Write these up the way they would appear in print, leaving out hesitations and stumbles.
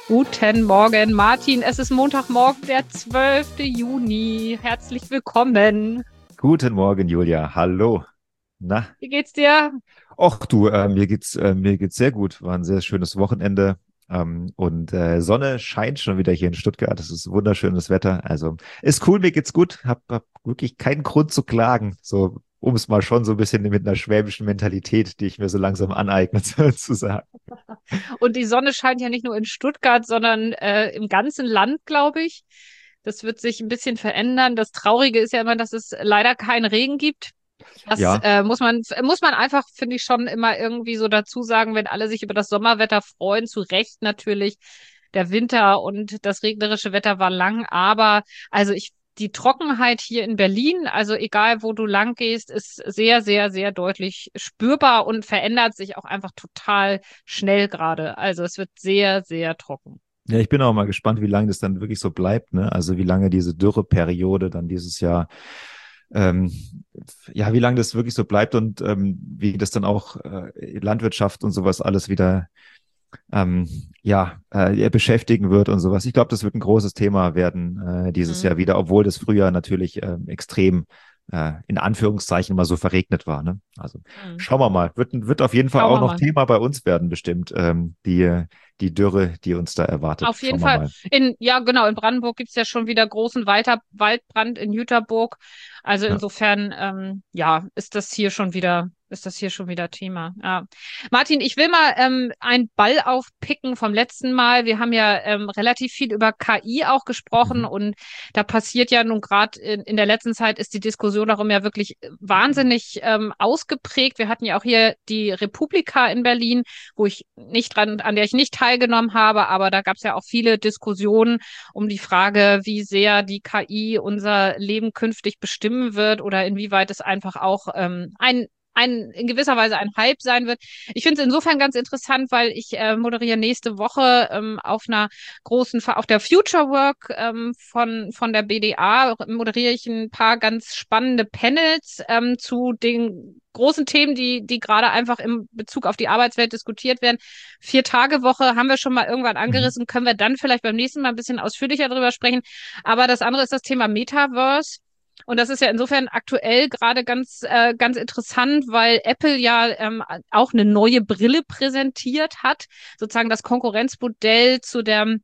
Guten Morgen, Martin. Es ist Montagmorgen, der 12. Juni. Herzlich willkommen. Guten Morgen, Julia. Hallo. Na, Wie geht's dir? och du, mir geht's sehr gut. War ein sehr schönes Wochenende. Und Sonne scheint schon wieder hier in Stuttgart. Es ist wunderschönes Wetter. Also ist cool, mir geht's gut. Hab wirklich keinen Grund zu klagen. So, um es mal schon so ein bisschen mit einer schwäbischen Mentalität, die ich mir so langsam aneigne, zu sagen. Und die Sonne scheint ja nicht nur in Stuttgart, sondern im ganzen Land, glaube ich. Das wird sich ein bisschen verändern. Das Traurige ist ja immer, dass es leider keinen Regen gibt. Das Ja, muss man einfach, finde ich, schon immer irgendwie so dazu sagen, wenn alle sich über das Sommerwetter freuen, zu Recht natürlich. Der Winter und das regnerische Wetter war lang, aber also die Trockenheit hier in Berlin, also egal wo du lang gehst, ist sehr, sehr, sehr deutlich spürbar und verändert sich auch einfach total schnell gerade. Also es wird sehr, sehr trocken. ja, ich bin auch mal gespannt, wie lange das dann wirklich so bleibt, ne? Also wie lange diese Dürreperiode dann dieses Jahr ähm, ja, wie lange das wirklich so bleibt und wie das dann auch Landwirtschaft und sowas alles wieder ähm, beschäftigen wird und sowas. Ich glaube, das wird ein großes Thema werden dieses Mhm. Jahr wieder, obwohl das Frühjahr natürlich extrem in Anführungszeichen mal so verregnet war. Ne? Also Mhm. schauen wir mal. Wird auf jeden Fall Schauen auch wir noch mal. Thema bei uns werden, bestimmt, die Dürre, die uns da erwartet. Auf jeden Schauen wir Fall. mal. Ja, genau, in Brandenburg gibt's ja schon wieder großen Waldbrand in Jüterburg. Also Ja. insofern, ja, ist das hier schon wieder Thema. Ja. Martin, ich will mal einen Ball aufpicken vom letzten Mal. Wir haben ja relativ viel über KI auch gesprochen Mhm. und da passiert ja nun gerade in der letzten Zeit ist die Diskussion darum ja wirklich wahnsinnig ausgeprägt. Wir hatten ja auch hier die Republika in Berlin, an der ich nicht teilgenommen habe, aber da gab es ja auch viele Diskussionen um die Frage, wie sehr die KI unser Leben künftig bestimmen wird oder inwieweit es einfach auch in gewisser Weise ein Hype sein wird. Ich finde es insofern ganz interessant, weil ich moderiere nächste Woche auf der Future Work von der BDA, moderiere ich ein paar ganz spannende Panels zu den großen Themen, die gerade einfach im Bezug auf die Arbeitswelt diskutiert werden. 4-Tage-Woche haben wir schon mal irgendwann Mhm. angerissen, können wir dann vielleicht beim nächsten Mal ein bisschen ausführlicher drüber sprechen. Aber das andere ist das Thema Metaverse. Und das ist ja insofern aktuell gerade ganz interessant, weil Apple ja auch eine neue Brille präsentiert hat, sozusagen das Konkurrenzmodell zu der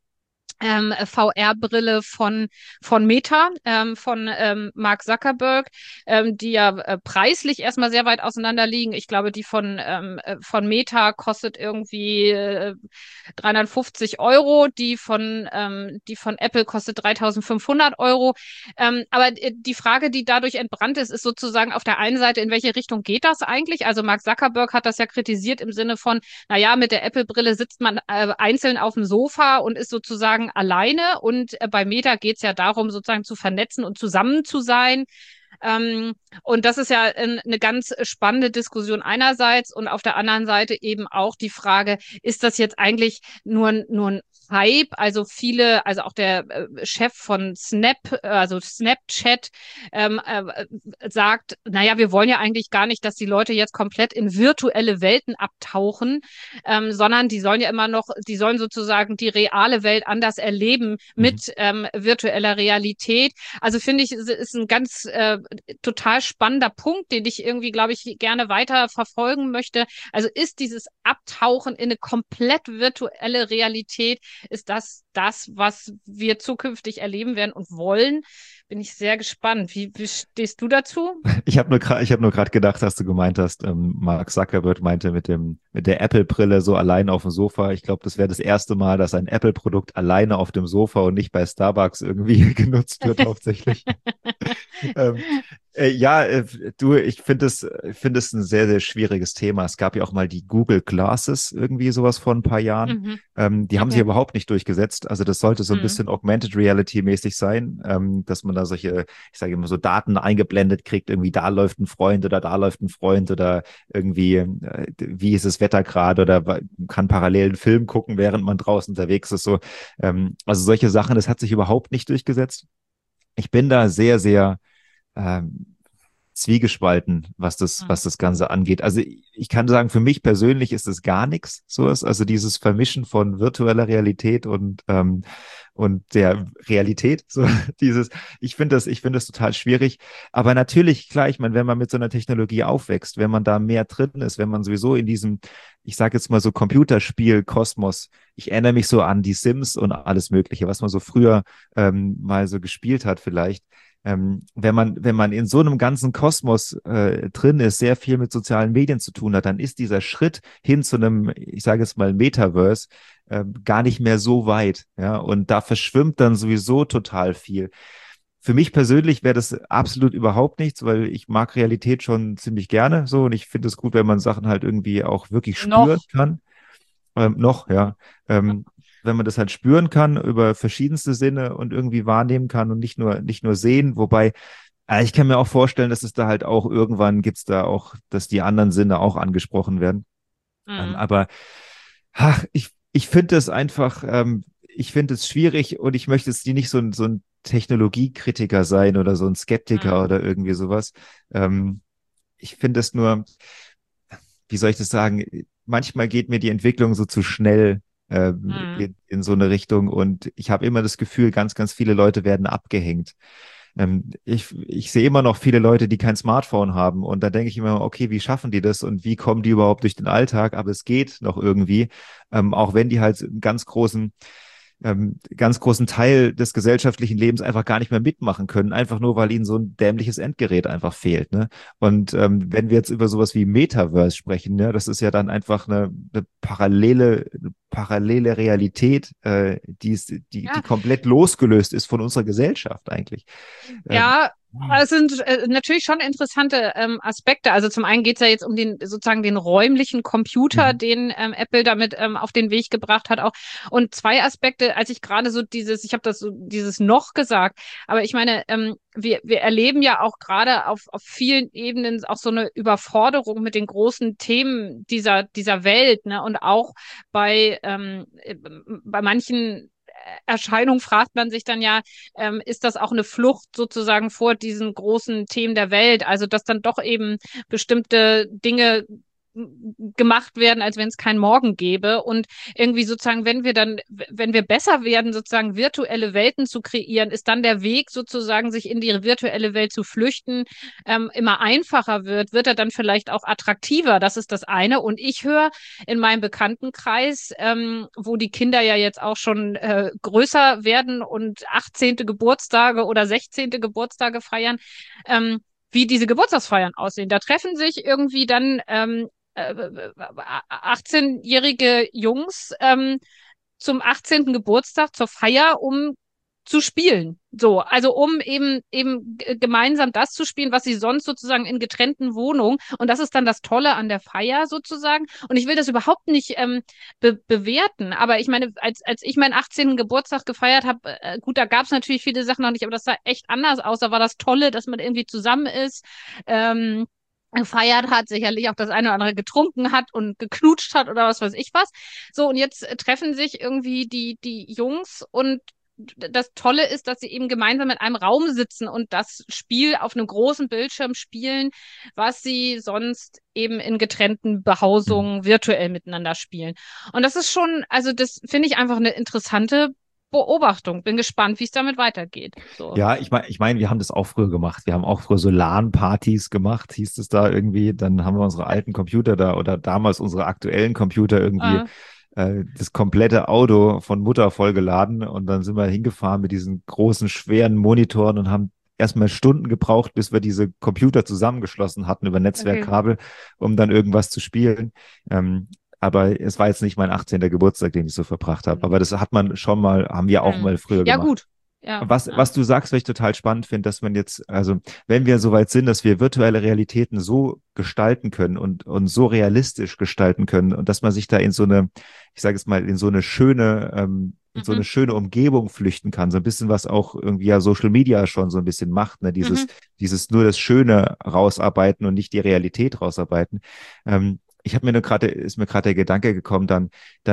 VR-Brille von Meta, von Mark Zuckerberg, die ja preislich erstmal sehr weit auseinander liegen. Ich glaube, die von Meta kostet irgendwie 350 Euro, die von Apple kostet 3.500 Euro. Aber die Frage, die dadurch entbrannt ist sozusagen auf der einen Seite, in welche Richtung geht das eigentlich? Also Mark Zuckerberg hat das ja kritisiert im Sinne von, naja, mit der Apple-Brille sitzt man einzeln auf dem Sofa und ist sozusagen alleine. Und bei Meta geht es ja darum, sozusagen zu vernetzen und zusammen zu sein. Und das ist ja eine ganz spannende Diskussion einerseits und auf der anderen Seite eben auch die Frage, ist das jetzt eigentlich nur ein Hype? Also auch der Chef von also Snapchat, sagt, naja, wir wollen ja eigentlich gar nicht, dass die Leute jetzt komplett in virtuelle Welten abtauchen, sondern die sollen sozusagen die reale Welt anders erleben Mhm. mit virtueller Realität. Also finde ich, es ist ein ganz total spannender Punkt, den ich irgendwie, glaube ich, gerne weiter verfolgen möchte. Also ist dieses Abtauchen in eine komplett virtuelle Realität, ist das, was wir zukünftig erleben werden und wollen? Bin ich sehr gespannt. Wie stehst du dazu? Ich hab nur gerade gedacht, dass du gemeint hast, Mark Zuckerberg meinte mit der Apple-Brille so allein auf dem Sofa. Ich glaube, das wäre das erste Mal, dass ein Apple-Produkt alleine auf dem Sofa und nicht bei Starbucks irgendwie genutzt wird, hauptsächlich. ähm, ja, du, ich finde es ein sehr, sehr schwieriges Thema. Es gab ja auch mal die Google Glasses, irgendwie sowas vor ein paar Jahren. Mhm. Die haben sich Okay. überhaupt nicht durchgesetzt. Also das sollte so ein Mhm. bisschen Augmented Reality mäßig sein, dass man da solche, ich sage immer so Daten eingeblendet kriegt, irgendwie da läuft ein Freund oder da läuft ein Freund oder irgendwie, wie ist das Wetter gerade oder kann parallel einen Film gucken, während man draußen unterwegs ist. So, also solche Sachen, das hat sich überhaupt nicht durchgesetzt. Ich bin da sehr, sehr ähm, zwiegespalten, Mhm. was das Ganze angeht. Also ich kann sagen, für mich persönlich ist es gar nichts, so ist also dieses Vermischen von virtueller Realität und der Realität, so dieses, ich finde das total schwierig. Aber natürlich, klar, ich meine, wenn man mit so einer Technologie aufwächst, wenn man da mehr drin ist, wenn man sowieso in diesem, ich sage jetzt mal so Computerspiel-Kosmos, ich erinnere mich so an die Sims und alles Mögliche, was man so früher mal so gespielt hat vielleicht. Wenn man in so einem ganzen Kosmos drin ist, sehr viel mit sozialen Medien zu tun hat, dann ist dieser Schritt hin zu einem, ich sage jetzt mal, Metaverse gar nicht mehr so weit. Ja, und da verschwimmt dann sowieso total viel. Für mich persönlich wäre das absolut überhaupt nichts, weil ich mag Realität schon ziemlich gerne so und ich finde es gut, wenn man Sachen halt irgendwie auch wirklich spüren Noch. kann. Noch, ja. Ähm, wenn man das halt spüren kann über verschiedenste Sinne und irgendwie wahrnehmen kann und nicht nur sehen, wobei ich kann mir auch vorstellen, dass es da halt auch irgendwann gibt's da auch, dass die anderen Sinne auch angesprochen werden. Mhm. Aber ich finde es einfach, ich finde es schwierig und ich möchte jetzt nicht so ein Technologiekritiker sein oder so ein Skeptiker Mhm. oder irgendwie sowas. Ähm, ich finde es nur, wie soll ich das sagen, manchmal geht mir die Entwicklung so zu schnell Mhm. in so eine Richtung und ich habe immer das Gefühl, ganz viele Leute werden abgehängt. Ich sehe immer noch viele Leute, die kein Smartphone haben und da denke ich immer, okay, wie schaffen die das und wie kommen die überhaupt durch den Alltag? Aber es geht noch irgendwie, auch wenn die halt einen ganz großen Teil des gesellschaftlichen Lebens einfach gar nicht mehr mitmachen können, einfach nur, weil ihnen so ein dämliches Endgerät einfach fehlt. Ne? Und wenn wir jetzt über sowas wie Metaverse sprechen, ne, das ist ja dann einfach eine parallele Realität, die Ja, komplett losgelöst ist von unserer Gesellschaft eigentlich. Ähm, ja, es sind natürlich schon interessante Aspekte. Also zum einen geht es ja jetzt um den sozusagen den räumlichen Computer, mhm, den Apple damit auf den Weg gebracht hat auch. Und zwei Aspekte, als ich gerade so ich habe das so dieses noch gesagt, aber ich meine, wir erleben ja auch gerade auf vielen Ebenen auch so eine Überforderung mit den großen Themen dieser Welt, ne? Und auch bei manchen Erscheinungen fragt man sich dann ja, ist das auch eine Flucht sozusagen vor diesen großen Themen der Welt? Also, dass dann doch eben bestimmte Dinge gemacht werden, als wenn es keinen Morgen gäbe. Und irgendwie sozusagen, wenn wir besser werden, sozusagen virtuelle Welten zu kreieren, ist dann der Weg sozusagen, sich in die virtuelle Welt zu flüchten, immer einfacher wird er dann vielleicht auch attraktiver. Das ist das eine. Und ich höre in meinem Bekanntenkreis, wo die Kinder ja jetzt auch schon größer werden und 18. Geburtstage oder 16. Geburtstage feiern, wie diese Geburtstagsfeiern aussehen. Da treffen sich irgendwie dann 18-jährige Jungs zum 18. Geburtstag zur Feier, um zu spielen. So, also um eben gemeinsam das zu spielen, was sie sonst sozusagen in getrennten Wohnungen. Und das ist dann das Tolle an der Feier sozusagen. Und ich will das überhaupt nicht bewerten. Aber ich meine, als ich meinen 18. Geburtstag gefeiert habe, gut, da gab es natürlich viele Sachen noch nicht, aber das sah echt anders aus. Da war das Tolle, dass man irgendwie zusammen ist. Gefeiert hat, sicherlich auch das eine oder andere getrunken hat und geknutscht hat oder was weiß ich was. So, und jetzt treffen sich irgendwie die Jungs und das Tolle ist, dass sie eben gemeinsam in einem Raum sitzen und das Spiel auf einem großen Bildschirm spielen, was sie sonst eben in getrennten mhm. Behausungen virtuell miteinander spielen. Und das ist schon, also das finde ich einfach eine interessante Beobachtung. Bin gespannt, wie es damit weitergeht. So. Ja, ich mein, wir haben das auch früher gemacht. Wir haben auch früher so LAN-Partys gemacht, hieß es da irgendwie. Dann haben wir unsere alten Computer da oder damals unsere aktuellen Computer irgendwie Äh, das komplette Auto von Mutter vollgeladen und dann sind wir hingefahren mit diesen großen, schweren Monitoren und haben erstmal Stunden gebraucht, bis wir diese Computer zusammengeschlossen hatten über okay. Netzwerkkabel, um dann irgendwas zu spielen. Ähm, aber es war jetzt nicht mein 18. Geburtstag, den ich so verbracht habe. Aber das hat man schon mal, haben wir auch Hm. mal früher Ja, gemacht. gut. Ja, Was ja. du sagst, was ich total spannend finde, dass man jetzt, also wenn wir soweit sind, dass wir virtuelle Realitäten so gestalten können und so realistisch gestalten können und dass man sich da in so eine, ich sage es mal, in so Mhm. eine schöne Umgebung flüchten kann, so ein bisschen was auch irgendwie ja Social Media schon so ein bisschen macht, ne? Mhm. Dieses nur das Schöne rausarbeiten und nicht die Realität rausarbeiten. Ich habe mir nur gerade, ist mir gerade der Gedanke gekommen, dann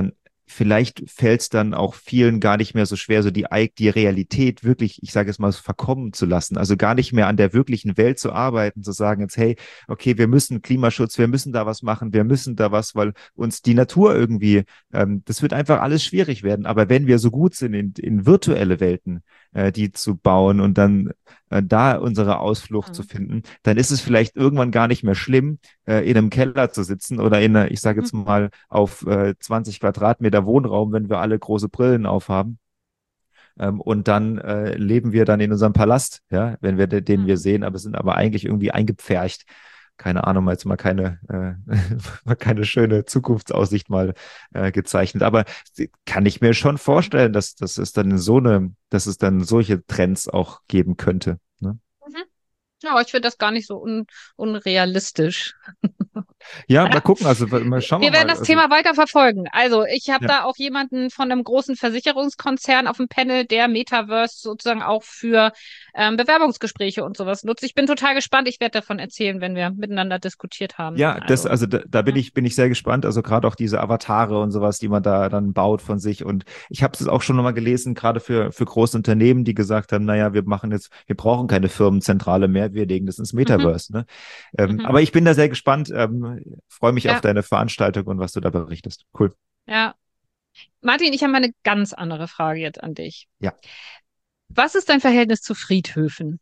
vielleicht fällt es dann auch vielen gar nicht mehr so schwer, so die Realität wirklich, ich sage es mal, so verkommen zu lassen. Also gar nicht mehr an der wirklichen Welt zu arbeiten, zu sagen jetzt, hey, okay, wir müssen Klimaschutz, wir müssen da was machen, wir müssen da was, weil uns die Natur irgendwie, das wird einfach alles schwierig werden. Aber wenn wir so gut sind in virtuelle Welten, die zu bauen und dann da unsere Ausflucht zu Mhm. finden, dann ist es vielleicht irgendwann gar nicht mehr schlimm, in einem Keller zu sitzen oder ich sage Mhm. jetzt mal, auf 20 Quadratmeter Wohnraum, wenn wir alle große Brillen aufhaben. Und dann leben wir dann in unserem Palast, ja, wenn wir den wir Mhm. sehen, aber sind aber eigentlich irgendwie eingepfercht. Keine Ahnung, jetzt mal keine, mal keine schöne Zukunftsaussicht mal gezeichnet. Aber kann ich mir schon Mhm. vorstellen, dass es dann dass es dann solche Trends auch geben könnte. Ne? Mhm. Ja, aber ich finde das gar nicht so unrealistisch. Ja, mal gucken, also mal schauen wir Wir werden mal. das Also, Thema weiter verfolgen. Also, ich habe ja. da auch jemanden von einem großen Versicherungskonzern auf dem Panel, der Metaverse sozusagen auch für Bewerbungsgespräche und sowas nutzt. Ich bin total gespannt. Ich werde davon erzählen, wenn wir miteinander diskutiert haben. Ja, Also, also da ja. bin ich sehr gespannt. Also gerade auch diese Avatare und sowas, die man da dann baut von sich. Und ich habe es auch schon nochmal gelesen, gerade für große Unternehmen, die gesagt haben, naja, wir brauchen keine Firmenzentrale mehr, wir legen das ins Mhm, Metaverse. Ne? mhm. Aber ich bin da sehr gespannt, freue mich auf Ja, deine Veranstaltung und was du da berichtest. Cool. ja. Martin, ich habe mal eine ganz andere Frage jetzt an dich. Ja. Was ist dein Verhältnis zu Friedhöfen?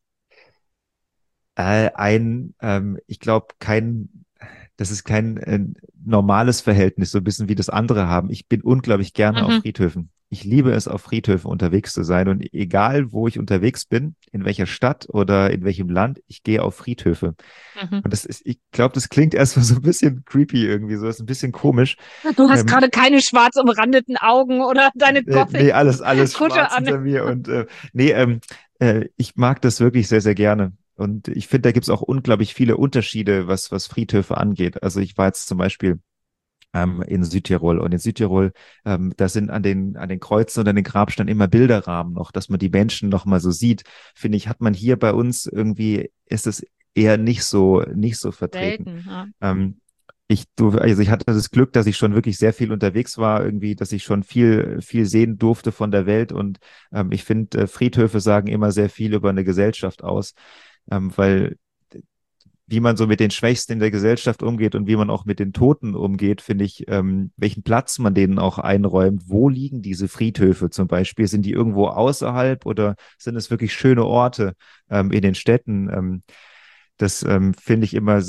Ich glaube, das ist kein normales Verhältnis, so ein bisschen wie das andere haben. Ich bin unglaublich gerne auf Mhm, Friedhöfen. Ich liebe es, auf Friedhöfen unterwegs zu sein. Und egal, wo ich unterwegs bin, in welcher Stadt oder in welchem Land, ich gehe auf Friedhöfe. mhm. Und ich glaube, das klingt erstmal so ein bisschen creepy irgendwie, so ist ein bisschen komisch. Du hast Ähm, gerade keine schwarz umrandeten Augen oder deine nee, alles Gothic-Kutte schwarz an. hinter mir. Und nee, ich mag das wirklich sehr, sehr gerne. Und ich finde, da gibt es auch unglaublich viele Unterschiede, was Friedhöfe angeht. Also ich war jetzt zum Beispiel in Südtirol. Und in Südtirol, da sind an den Kreuzen und an den Grabsteinen immer Bilderrahmen noch, dass man die Menschen noch mal so sieht. Finde ich, hat man hier bei uns irgendwie, ist es eher nicht so vertreten. Selten, ja. Ähm, also ich hatte das Glück, dass ich schon wirklich sehr viel unterwegs war, irgendwie, dass ich schon viel sehen durfte von der Welt. Und ich finde, Friedhöfe sagen immer sehr viel über eine Gesellschaft aus, weil wie man so mit den Schwächsten in der Gesellschaft umgeht und wie man auch mit den Toten umgeht, finde ich, welchen Platz man denen auch einräumt. Wo liegen diese Friedhöfe zum Beispiel? Sind die irgendwo außerhalb oder sind es wirklich schöne Orte in den Städten? Das finde ich immer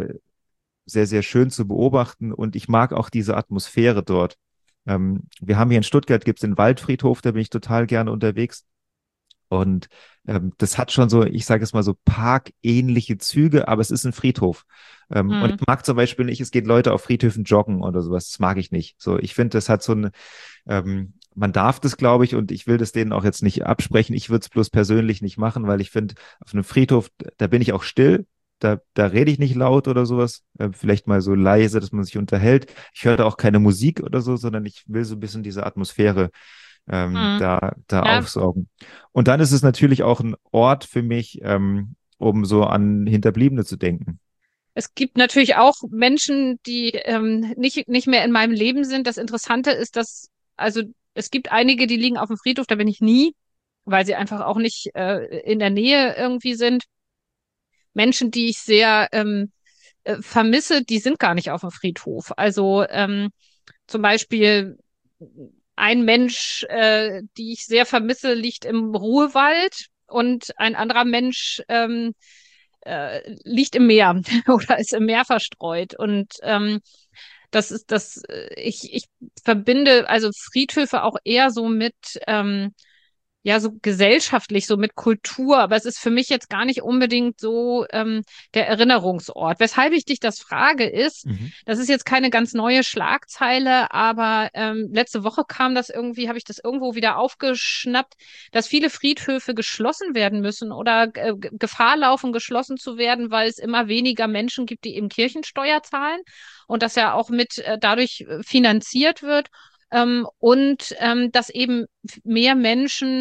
sehr schön zu beobachten und ich mag auch diese Atmosphäre dort. Wir haben hier in Stuttgart, gibt es den Waldfriedhof, da bin ich total gerne unterwegs. Und das hat schon so, ich sage es mal so, parkähnliche Züge, aber es ist ein Friedhof. Und Mhm. ich mag zum Beispiel nicht, es geht Leute auf Friedhöfen joggen oder sowas. Das mag ich nicht. So, ich finde, das hat so ein, man darf das, glaube ich, und ich will das denen auch jetzt nicht absprechen. Ich würde es bloß persönlich nicht machen, weil ich finde, auf einem Friedhof, da bin ich auch still. Da rede ich nicht laut oder sowas. Vielleicht mal so leise, dass man sich unterhält. Ich höre da auch keine Musik oder so, sondern ich will so ein bisschen diese Atmosphäre Mhm. da Ja, aufsaugen. Und dann ist es natürlich auch ein Ort für mich, um so an Hinterbliebene zu denken. es gibt natürlich auch Menschen, die nicht mehr in meinem Leben sind. Das Interessante ist, dass, also es gibt einige, die liegen auf dem Friedhof, da bin ich nie, weil sie einfach auch nicht in der Nähe irgendwie sind. Menschen, die ich sehr vermisse, die sind gar nicht auf dem Friedhof. Also zum Beispiel ein Mensch, die ich sehr vermisse, liegt im Ruhrwald und ein anderer Mensch liegt im Meer oder ist im Meer verstreut. Und das ist das, ich verbinde also Friedhöfe auch eher so mit ja, so gesellschaftlich, so mit Kultur, aber es ist für mich jetzt gar nicht unbedingt so der Erinnerungsort. Weshalb ich dich das frage, ist, Mhm. das ist jetzt keine ganz neue Schlagzeile, aber letzte Woche kam das irgendwie, habe ich das irgendwo wieder aufgeschnappt, dass viele Friedhöfe geschlossen werden müssen oder Gefahr laufen, geschlossen zu werden, weil es immer weniger Menschen gibt, die eben Kirchensteuer zahlen und das ja auch mit dadurch finanziert wird. Und dass eben mehr Menschen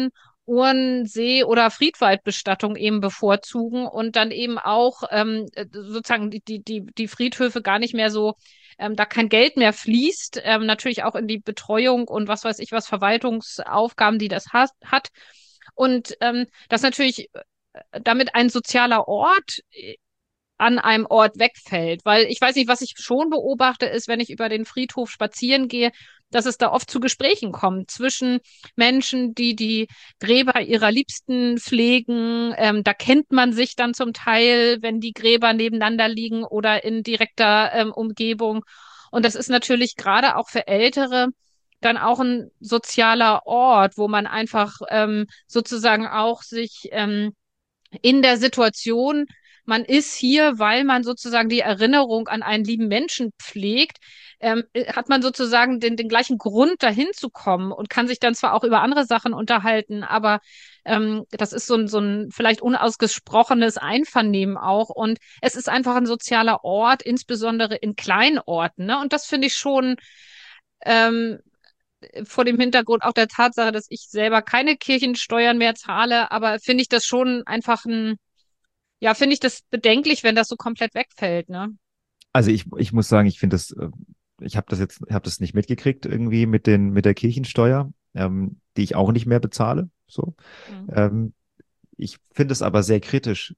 Urnsee- oder Friedwaldbestattung eben bevorzugen und dann eben auch sozusagen die Friedhöfe gar nicht mehr so, da kein Geld mehr fließt, natürlich auch in die Betreuung und was weiß ich was, Verwaltungsaufgaben, die das hat. Und dass natürlich damit ein sozialer Ort an einem Ort wegfällt. Weil ich weiß nicht, was ich schon beobachte, ist, wenn ich über den Friedhof spazieren gehe, dass es da oft zu Gesprächen kommt zwischen Menschen, die die Gräber ihrer Liebsten pflegen. Da kennt man sich dann zum Teil, wenn die Gräber nebeneinander liegen oder in direkter Umgebung. Und das ist natürlich gerade auch für Ältere dann auch ein sozialer Ort, wo man einfach sozusagen auch sich in der Situation, man ist hier, weil man sozusagen die Erinnerung an einen lieben Menschen pflegt, hat man sozusagen den gleichen Grund, dahin zu kommen und kann sich dann zwar auch über andere Sachen unterhalten, aber das ist so ein vielleicht unausgesprochenes Einvernehmen auch. Und es ist einfach ein sozialer Ort, insbesondere in Kleinorten. Ne? Und das finde ich schon ähm, vor dem Hintergrund auch der Tatsache, dass ich selber keine Kirchensteuern mehr zahle, aber finde ich das schon einfach ja, finde ich das bedenklich, wenn das so komplett wegfällt, ne? Also ich muss sagen, ich finde das, ich habe das nicht mitgekriegt irgendwie mit der Kirchensteuer, die ich auch nicht mehr bezahle. So. Mhm. Ähm, Ich finde es aber sehr kritisch.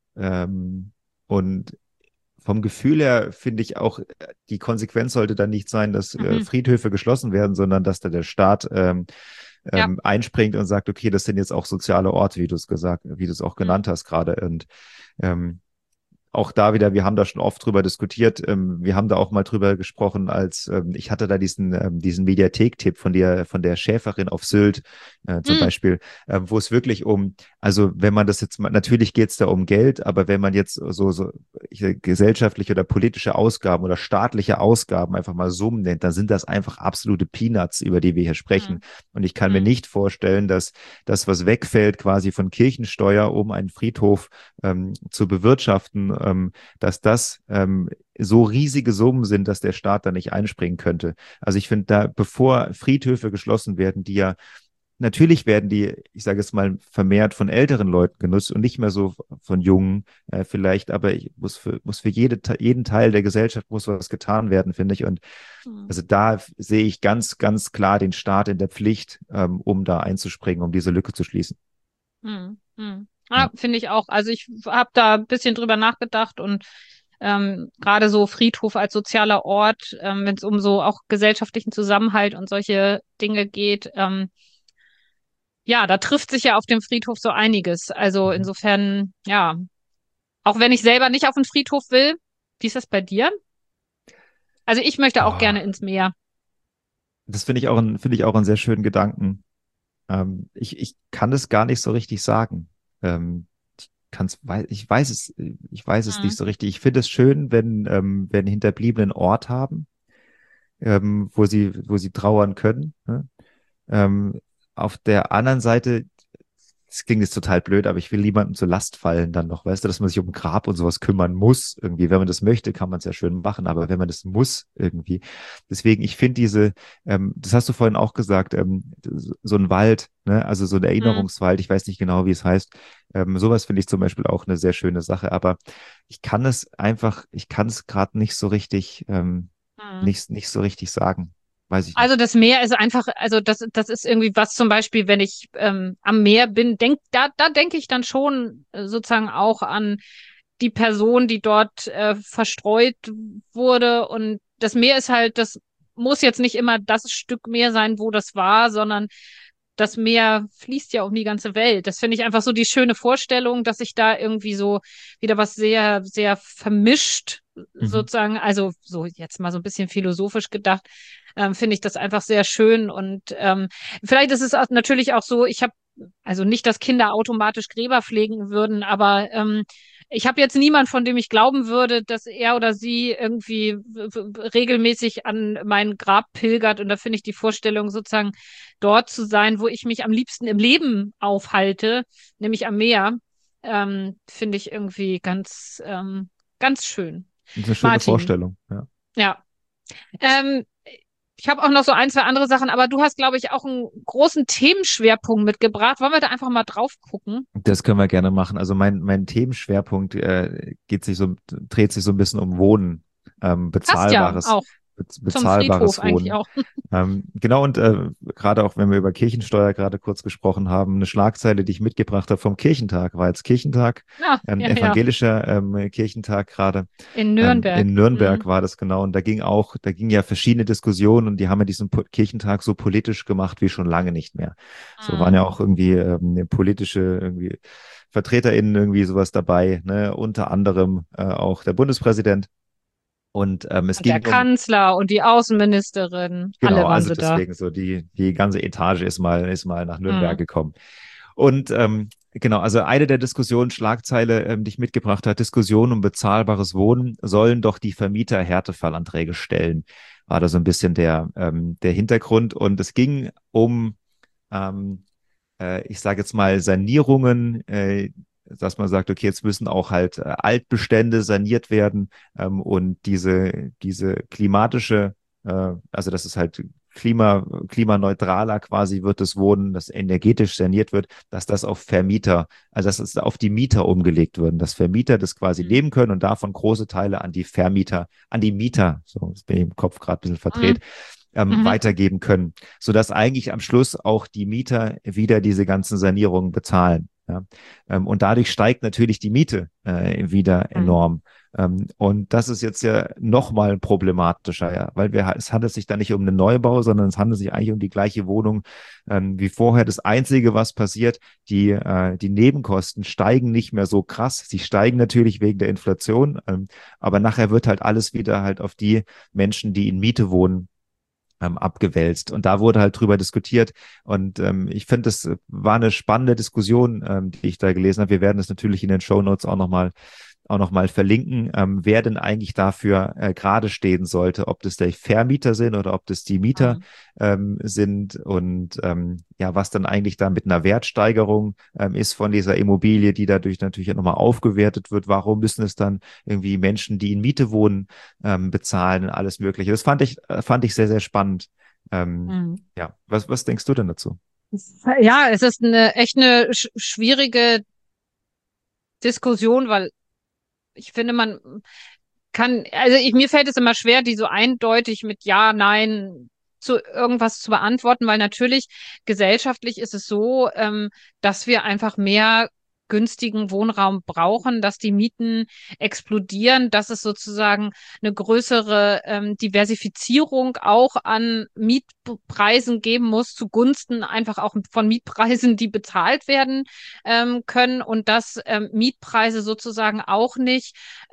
Und vom Gefühl her finde ich auch, die Konsequenz sollte dann nicht sein, dass Mhm. Friedhöfe geschlossen werden, sondern dass da der Staat Ja. einspringt und sagt, okay, das sind jetzt auch soziale Orte, wie du es auch Mhm. genannt hast gerade. Und ähm, auch da wieder, wir haben da schon oft drüber diskutiert. Wir haben da auch mal drüber gesprochen, als ich hatte da diesen Mediathek-Tipp von der Schäferin auf Sylt zum Mhm. Beispiel, wo es wirklich also wenn man das jetzt mal, natürlich geht es da um Geld, aber wenn man jetzt gesellschaftliche oder politische Ausgaben oder staatliche Ausgaben einfach mal Summen nennt, dann sind das einfach absolute Peanuts, über die wir hier sprechen. Mhm. Und ich kann mir Mhm. nicht vorstellen, dass das, was wegfällt quasi von Kirchensteuer, um einen Friedhof zu bewirtschaften, dass das so riesige Summen sind, dass der Staat da nicht einspringen könnte. Also ich finde da, bevor Friedhöfe geschlossen werden, die ja natürlich werden die, ich sage es mal, vermehrt von älteren Leuten genutzt und nicht mehr so von Jungen vielleicht, aber muss für jeden Teil der Gesellschaft muss was getan werden, finde ich. Und Mhm. also da sehe ich ganz, ganz klar den Staat in der Pflicht, um da einzuspringen, um diese Lücke zu schließen. Mhm. Mhm. Ja. Ja, finde ich auch. Also ich habe da ein bisschen drüber nachgedacht und gerade so Friedhof als sozialer Ort, wenn es um so auch gesellschaftlichen Zusammenhalt und solche Dinge geht, ja, da trifft sich ja auf dem Friedhof so einiges. Also Mhm. insofern, ja, auch wenn ich selber nicht auf den Friedhof will, wie ist das bei dir? Also ich möchte auch gerne Ah, ins Meer. das finde ich auch einen sehr schönen Gedanken. Ich kann es gar nicht so richtig sagen. Ich weiß es nicht Mhm. so richtig. Ich finde es schön, wenn Hinterbliebene einen Ort haben, wo sie trauern können. Ne? Ähm, auf der anderen Seite, das klingt jetzt total blöd, aber ich will niemandem zur Last fallen dann noch, weißt du, dass man sich um ein Grab und sowas kümmern muss irgendwie. Wenn man das möchte, kann man es ja schön machen, aber wenn man das muss irgendwie. Deswegen, ich finde das hast du vorhin auch gesagt, so ein Wald, ne, also so ein Mhm. Erinnerungswald, ich weiß nicht genau, wie es heißt. Sowas finde ich zum Beispiel auch eine sehr schöne Sache, aber ich kann es gerade nicht so richtig, Mhm. nicht so richtig sagen. Weiß ich Also nicht. das Meer ist einfach, also das ist irgendwie was zum Beispiel, wenn ich am Meer bin, da denke ich dann schon sozusagen auch an die Person, die dort verstreut wurde. Und das Meer ist halt, das muss jetzt nicht immer das Stück Meer sein, wo das war, sondern das Meer fließt ja um die ganze Welt. Das finde ich einfach so die schöne Vorstellung, dass sich da irgendwie so wieder was sehr, sehr vermischt, Mhm. sozusagen, also so jetzt mal so ein bisschen philosophisch gedacht, finde ich das einfach sehr schön. Und vielleicht ist es auch, natürlich auch so, ich habe, also nicht, dass Kinder automatisch Gräber pflegen würden, aber ich habe jetzt niemand, von dem ich glauben würde, dass er oder sie irgendwie regelmäßig an mein Grab pilgert. Und da finde ich die Vorstellung sozusagen dort zu sein, wo ich mich am liebsten im Leben aufhalte, nämlich am Meer, finde ich irgendwie ganz schön. Das ist eine schöne Martin, Vorstellung, ja. ja. Ähm, Ich habe auch noch so ein, zwei andere Sachen, aber du hast, glaube ich, auch einen großen Themenschwerpunkt mitgebracht. Wollen wir da einfach mal drauf gucken? Das können wir gerne machen. Also mein Themenschwerpunkt dreht sich so ein bisschen um Wohnen, Passt ja auch zum Friedhof bezahlbares eigentlich Wohnen. auch. Genau, und gerade auch, wenn wir über Kirchensteuer gerade kurz gesprochen haben, eine Schlagzeile, die ich mitgebracht habe vom Kirchentag, war jetzt Kirchentag, Ja, ja, ja. evangelischer Kirchentag gerade. In Nürnberg. In Nürnberg Mhm. war das genau. Und da ging ja verschiedene Diskussionen und die haben ja diesen Kirchentag so politisch gemacht wie schon lange nicht mehr. So waren Mhm. ja auch irgendwie politische irgendwie VertreterInnen irgendwie sowas dabei, ne? Unter anderem auch der Bundespräsident. Und es Und der ging um, Kanzler und die Außenministerin, genau, alle waren also sie da. deswegen so die ganze Etage ist mal nach Nürnberg Mhm. gekommen. Und genau, also eine der Diskussionen, Schlagzeile, die ich mitgebracht habe, Diskussion um bezahlbares Wohnen, sollen doch die Vermieter Härtefallanträge stellen, war da so ein bisschen der Hintergrund. Und es ging um ähm, ich sage jetzt mal, Sanierungen, dass man sagt, okay, jetzt müssen auch halt Altbestände saniert werden und diese klimatische, also dass es halt klimaneutraler quasi wird das Wohnen, das energetisch saniert wird, dass das auf Vermieter, also dass es auf die Mieter umgelegt wird, dass Vermieter das quasi Mhm. leben können und davon große Teile an die Vermieter, an die Mieter, so das bin ich im Kopf gerade ein bisschen verdreht, Mhm. Mhm. weitergeben können, sodass eigentlich am Schluss auch die Mieter wieder diese ganzen Sanierungen bezahlen. Ja? Und dadurch steigt natürlich die Miete wieder Mhm. enorm. Und das ist jetzt ja nochmal problematischer, ja, weil es handelt sich da nicht um einen Neubau, sondern es handelt sich eigentlich um die gleiche Wohnung wie vorher. Das Einzige, was passiert, die Nebenkosten steigen nicht mehr so krass. Sie steigen natürlich wegen der Inflation, aber nachher wird halt alles wieder halt auf die Menschen, die in Miete wohnen, abgewälzt. Und da wurde halt drüber diskutiert. Und ich finde, das war eine spannende Diskussion, die ich da gelesen habe. Wir werden es natürlich in den Shownotes auch noch mal verlinken, wer denn eigentlich dafür gerade stehen sollte, ob das die Vermieter sind oder ob das die Mieter Mhm. sind und ja, was dann eigentlich da mit einer Wertsteigerung ist von dieser Immobilie, die dadurch natürlich nochmal aufgewertet wird. Warum müssen es dann irgendwie Menschen, die in Miete wohnen, bezahlen und alles Mögliche. Das fand ich sehr, sehr spannend. Mhm. Ja, was denkst du denn dazu? Ja, es ist echt eine schwierige Diskussion, weil ich finde, man mir fällt es immer schwer, die so eindeutig mit Ja, Nein zu irgendwas zu beantworten, weil natürlich gesellschaftlich ist es so, dass wir einfach mehr günstigen Wohnraum brauchen, dass die Mieten explodieren, dass es sozusagen eine größere Diversifizierung auch an Mietpreisen geben muss, zugunsten einfach auch von Mietpreisen, die bezahlt werden können und dass Mietpreise sozusagen auch nicht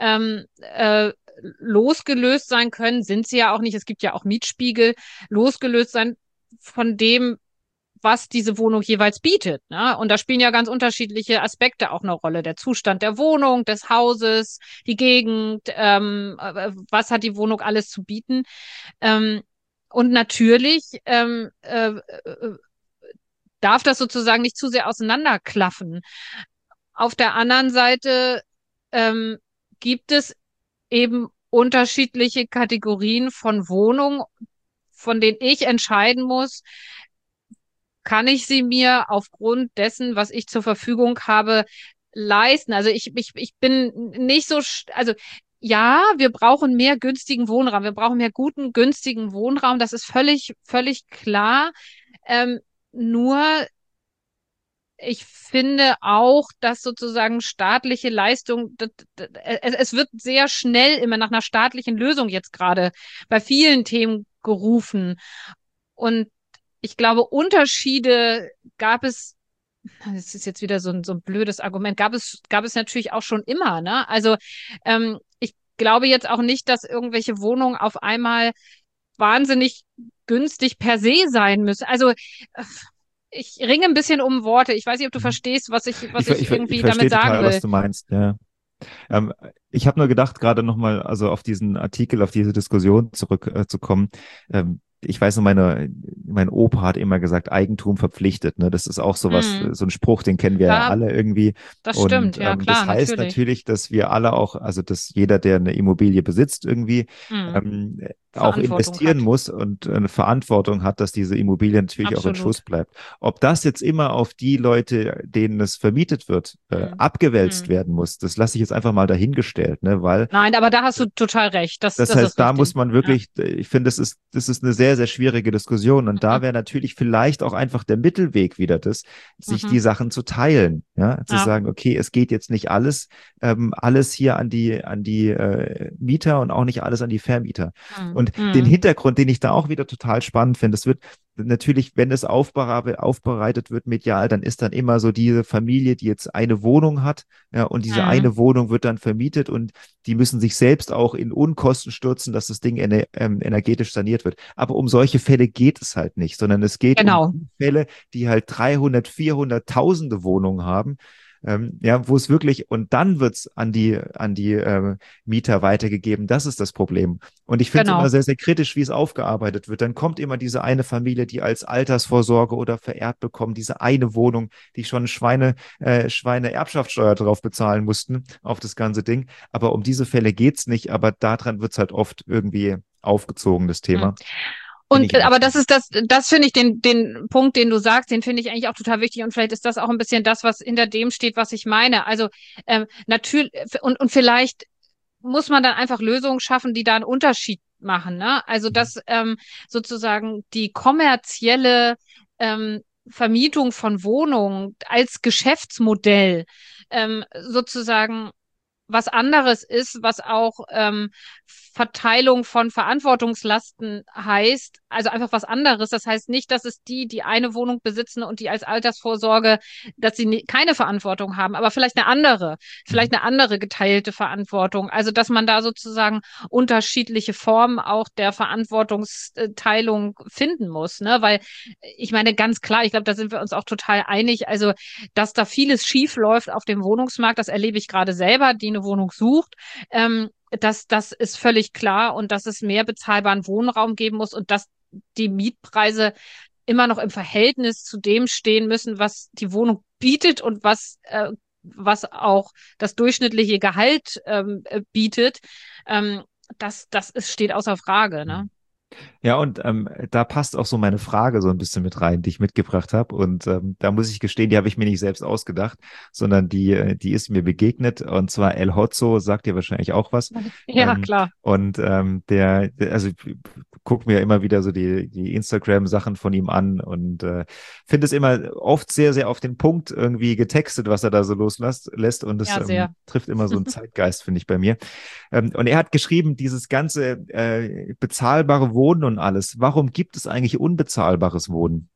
losgelöst sein können, sind sie ja auch nicht. Es gibt ja auch Mietspiegel, losgelöst sein von dem, was diese Wohnung jeweils bietet. Ne? Und da spielen ja ganz unterschiedliche Aspekte auch eine Rolle. Der Zustand der Wohnung, des Hauses, die Gegend, was hat die Wohnung alles zu bieten. Ähm, und natürlich darf das sozusagen nicht zu sehr auseinanderklaffen. Auf der anderen Seite ähm, gibt es eben unterschiedliche Kategorien von Wohnungen, von denen ich entscheiden muss, kann ich sie mir aufgrund dessen, was ich zur Verfügung habe, leisten. Also ich bin nicht so, also ja, wir brauchen mehr günstigen Wohnraum. Wir brauchen mehr guten, günstigen Wohnraum. Das ist völlig klar. Ähm, nur ich finde auch, dass sozusagen staatliche Leistung, es wird sehr schnell immer nach einer staatlichen Lösung jetzt gerade bei vielen Themen gerufen. Und ich glaube, Unterschiede gab es, das ist jetzt wieder so ein blödes Argument, gab es natürlich auch schon immer, ne? Also ich glaube jetzt auch nicht, dass irgendwelche Wohnungen auf einmal wahnsinnig günstig per se sein müssen. Also ich ringe ein bisschen um Worte. Ich weiß nicht, ob du Mhm. verstehst, was ich Ich irgendwie damit verstehe sagen total, was will. du meinst, ja. Ähm, ich habe nur gedacht, gerade nochmal, also auf diesen Artikel, auf diese Diskussion zu kommen. Ich weiß noch, mein Opa hat immer gesagt, Eigentum verpflichtet. Ne? Das ist auch sowas, Hm, so ein Spruch, den kennen wir ja da, alle irgendwie. das Und stimmt. Ja, das klar, heißt natürlich. natürlich, dass wir alle auch, also dass jeder, der eine Immobilie besitzt, irgendwie, Hm, ähm, auch Verantwortung investieren hat. muss und eine Verantwortung hat, dass diese Immobilie natürlich auch in Schuss Absolut. bleibt. Ob das jetzt immer auf die Leute, denen es vermietet wird, Hm. abgewälzt Hm. werden muss, das lasse ich jetzt einfach mal dahingestellt, ne? Weil Nein, aber da hast du total recht. das Das ist heißt, da muss richtig. man Ja. wirklich, ich finde, das ist eine sehr, sehr schwierige Diskussion. Und da Mhm. wäre natürlich vielleicht auch einfach der Mittelweg wieder das, sich Mhm. die Sachen zu teilen, ja, zu Ja, sagen, okay, es geht jetzt nicht alles hier an die Mieter und auch nicht alles an die Vermieter. mhm. Und den Mhm. Hintergrund, den ich da auch wieder total spannend finde, es wird natürlich, wenn es aufbereitet wird medial, dann ist dann immer so diese Familie, die jetzt eine Wohnung hat, ja, und diese Mhm. eine Wohnung wird dann vermietet und die müssen sich selbst auch in Unkosten stürzen, dass das Ding energetisch saniert wird. Aber um solche Fälle geht es halt nicht, sondern es geht um Genau. Fälle, die halt 300, 400, tausende Wohnungen haben. Ja, wo es wirklich, und dann wird es an die Mieter weitergegeben. Das ist das Problem. Und ich finde es immer Genau. sehr, sehr kritisch, wie es aufgearbeitet wird. Dann kommt immer diese eine Familie, die als Altersvorsorge oder vererbt bekommt, diese eine Wohnung, die schon Schweine Erbschaftssteuer drauf bezahlen mussten auf das ganze Ding. Aber um diese Fälle geht's nicht, aber daran wird's halt oft irgendwie aufgezogen, das Mhm. Thema. Finde Und ich immer aber das schwierig. ist das finde ich den Punkt, den du sagst, den finde ich eigentlich auch total wichtig und vielleicht ist das auch ein bisschen das, was hinter dem steht, was ich meine. Also natürlich und vielleicht muss man dann einfach Lösungen schaffen, die da einen Unterschied machen, ne? Also dass sozusagen die kommerzielle Vermietung von Wohnungen als Geschäftsmodell sozusagen was anderes ist, was auch Verteilung von Verantwortungslasten heißt, also einfach was anderes. Das heißt nicht, dass es die eine Wohnung besitzen und die als Altersvorsorge, dass sie keine Verantwortung haben, aber Mhm. vielleicht eine andere geteilte Verantwortung. Also dass man da sozusagen unterschiedliche Formen auch der Verantwortungsteilung finden muss, ne? Weil ich meine ganz klar, ich glaube, da sind wir uns auch total einig. Also dass da vieles schief läuft auf dem Wohnungsmarkt, das erlebe ich gerade selber, die eine Wohnung sucht. Das ist völlig klar und dass es mehr bezahlbaren Wohnraum geben muss und dass die Mietpreise immer noch im Verhältnis zu dem stehen müssen, was die Wohnung bietet und was auch das durchschnittliche Gehalt bietet. Ähm, steht außer Frage, ne? Ja, und da passt auch so meine Frage so ein bisschen mit rein, die ich mitgebracht habe. Und da muss ich gestehen, die habe ich mir nicht selbst ausgedacht, sondern die ist mir begegnet. Und zwar El Hotzo, sagt dir wahrscheinlich auch was. Ja, klar. Also ich gucke mir immer wieder so die Instagram-Sachen von ihm an und finde es immer oft sehr, sehr auf den Punkt irgendwie getextet, was er da so loslässt. Und es Ja, sehr. trifft immer so einen Zeitgeist, finde ich, bei mir. Und er hat geschrieben, dieses ganze bezahlbare Wohnen und alles. Warum gibt es eigentlich unbezahlbares Wohnen?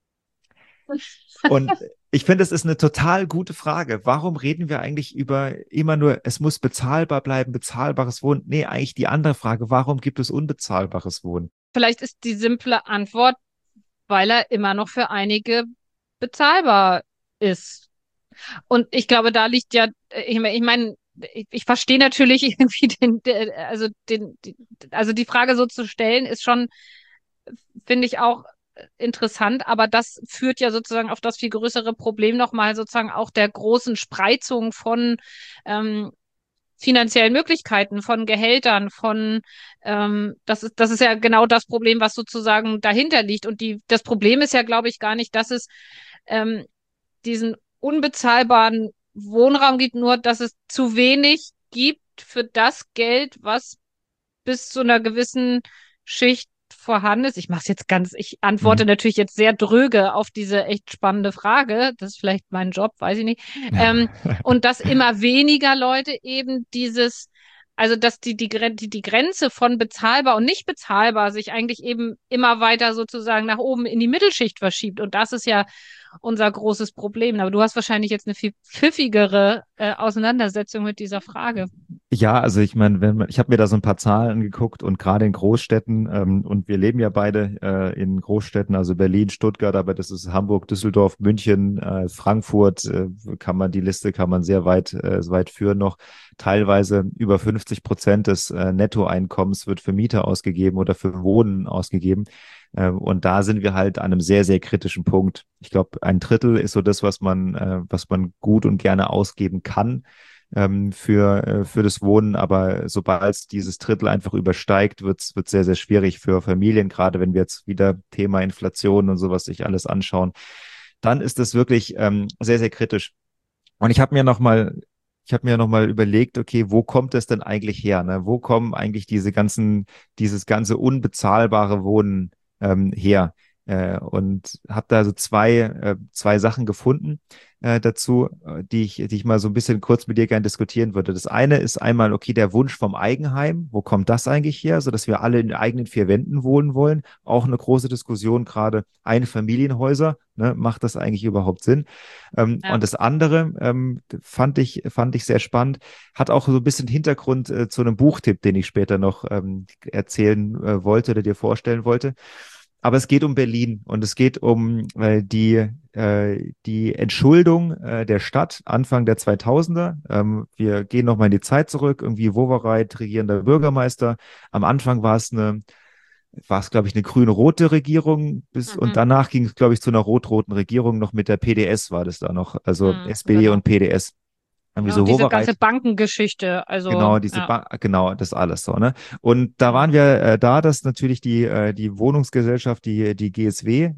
Und ich finde, es ist eine total gute Frage. Warum reden wir eigentlich über immer nur, es muss bezahlbar bleiben, bezahlbares Wohnen? Nee, eigentlich die andere Frage, warum gibt es unbezahlbares Wohnen? Vielleicht ist die simple Antwort, weil er immer noch für einige bezahlbar ist. Und ich glaube, da liegt ja, ich meine, ich verstehe natürlich irgendwie also die Frage so zu stellen, ist schon, finde ich auch interessant, aber das führt ja sozusagen auf das viel größere Problem nochmal sozusagen auch der großen Spreizung von ähm, finanziellen Möglichkeiten, von Gehältern, das ist ja genau das Problem, was sozusagen dahinter liegt. Und das Problem ist ja, glaube ich, gar nicht, dass es ähm, diesen unbezahlbaren Wohnraum gibt, nur dass es zu wenig gibt für das Geld, was bis zu einer gewissen Schicht vorhanden ist. Ich antworte Mhm. natürlich jetzt sehr dröge auf diese echt spannende Frage. Das ist vielleicht mein Job, weiß ich nicht. Und dass immer weniger Leute eben also dass die Grenze von bezahlbar und nicht bezahlbar sich eigentlich eben immer weiter sozusagen nach oben in die Mittelschicht verschiebt. Und das ist ja unser großes Problem. Aber du hast wahrscheinlich jetzt eine viel pfiffigere Auseinandersetzung mit dieser Frage. Ja, also ich meine, ich habe mir da so ein paar Zahlen angeguckt und gerade in Großstädten, und wir leben ja beide in Großstädten, also Berlin, Stuttgart, aber das ist Hamburg, Düsseldorf, München, Frankfurt, die Liste kann man sehr weit führen noch. Teilweise über 50% des Nettoeinkommens wird für Mieter ausgegeben oder für Wohnen ausgegeben. Und da sind wir halt an einem sehr, sehr kritischen Punkt. Ich glaube, ein Drittel ist so das, was man gut und gerne ausgeben kann. für das Wohnen. Aber sobald es dieses Drittel einfach übersteigt, wird's sehr, sehr schwierig für Familien, gerade wenn wir jetzt wieder Thema Inflation und sowas sich alles anschauen. Dann ist es wirklich sehr, sehr kritisch. Und ich habe mir noch mal überlegt, okay, wo kommt es denn eigentlich her? Ne? Wo kommen eigentlich dieses ganze unbezahlbare Wohnen her? Und habe da so zwei Sachen gefunden dazu, die ich mal so ein bisschen kurz mit dir gerne diskutieren würde. Das eine ist einmal, okay, der Wunsch vom Eigenheim. Wo kommt das eigentlich her? So dass wir alle in eigenen vier Wänden wohnen wollen. Auch eine große Diskussion, gerade Einfamilienhäuser. Ne? Macht das eigentlich überhaupt Sinn? Ja. Und das andere fand ich sehr spannend, hat auch so ein bisschen Hintergrund zu einem Buchtipp, den ich später noch erzählen wollte oder dir vorstellen wollte. Aber es geht um Berlin und es geht um die Entschuldung der Stadt Anfang der 2000er. Wir gehen nochmal in die Zeit zurück, irgendwie Wowereit, regierender Bürgermeister. Am Anfang glaube ich, eine grüne-rote Regierung und Mhm. danach ging es, glaube ich, zu einer rot-roten Regierung noch mit der PDS war das da noch, also Mhm. SPD Genau. und PDS. Irgendwie Ja, und so diese ganze Wowereit, Bankengeschichte, also, genau, ja. genau, das alles so, ne? Und da Mhm. waren wir dass natürlich die Wohnungsgesellschaft, die GSW,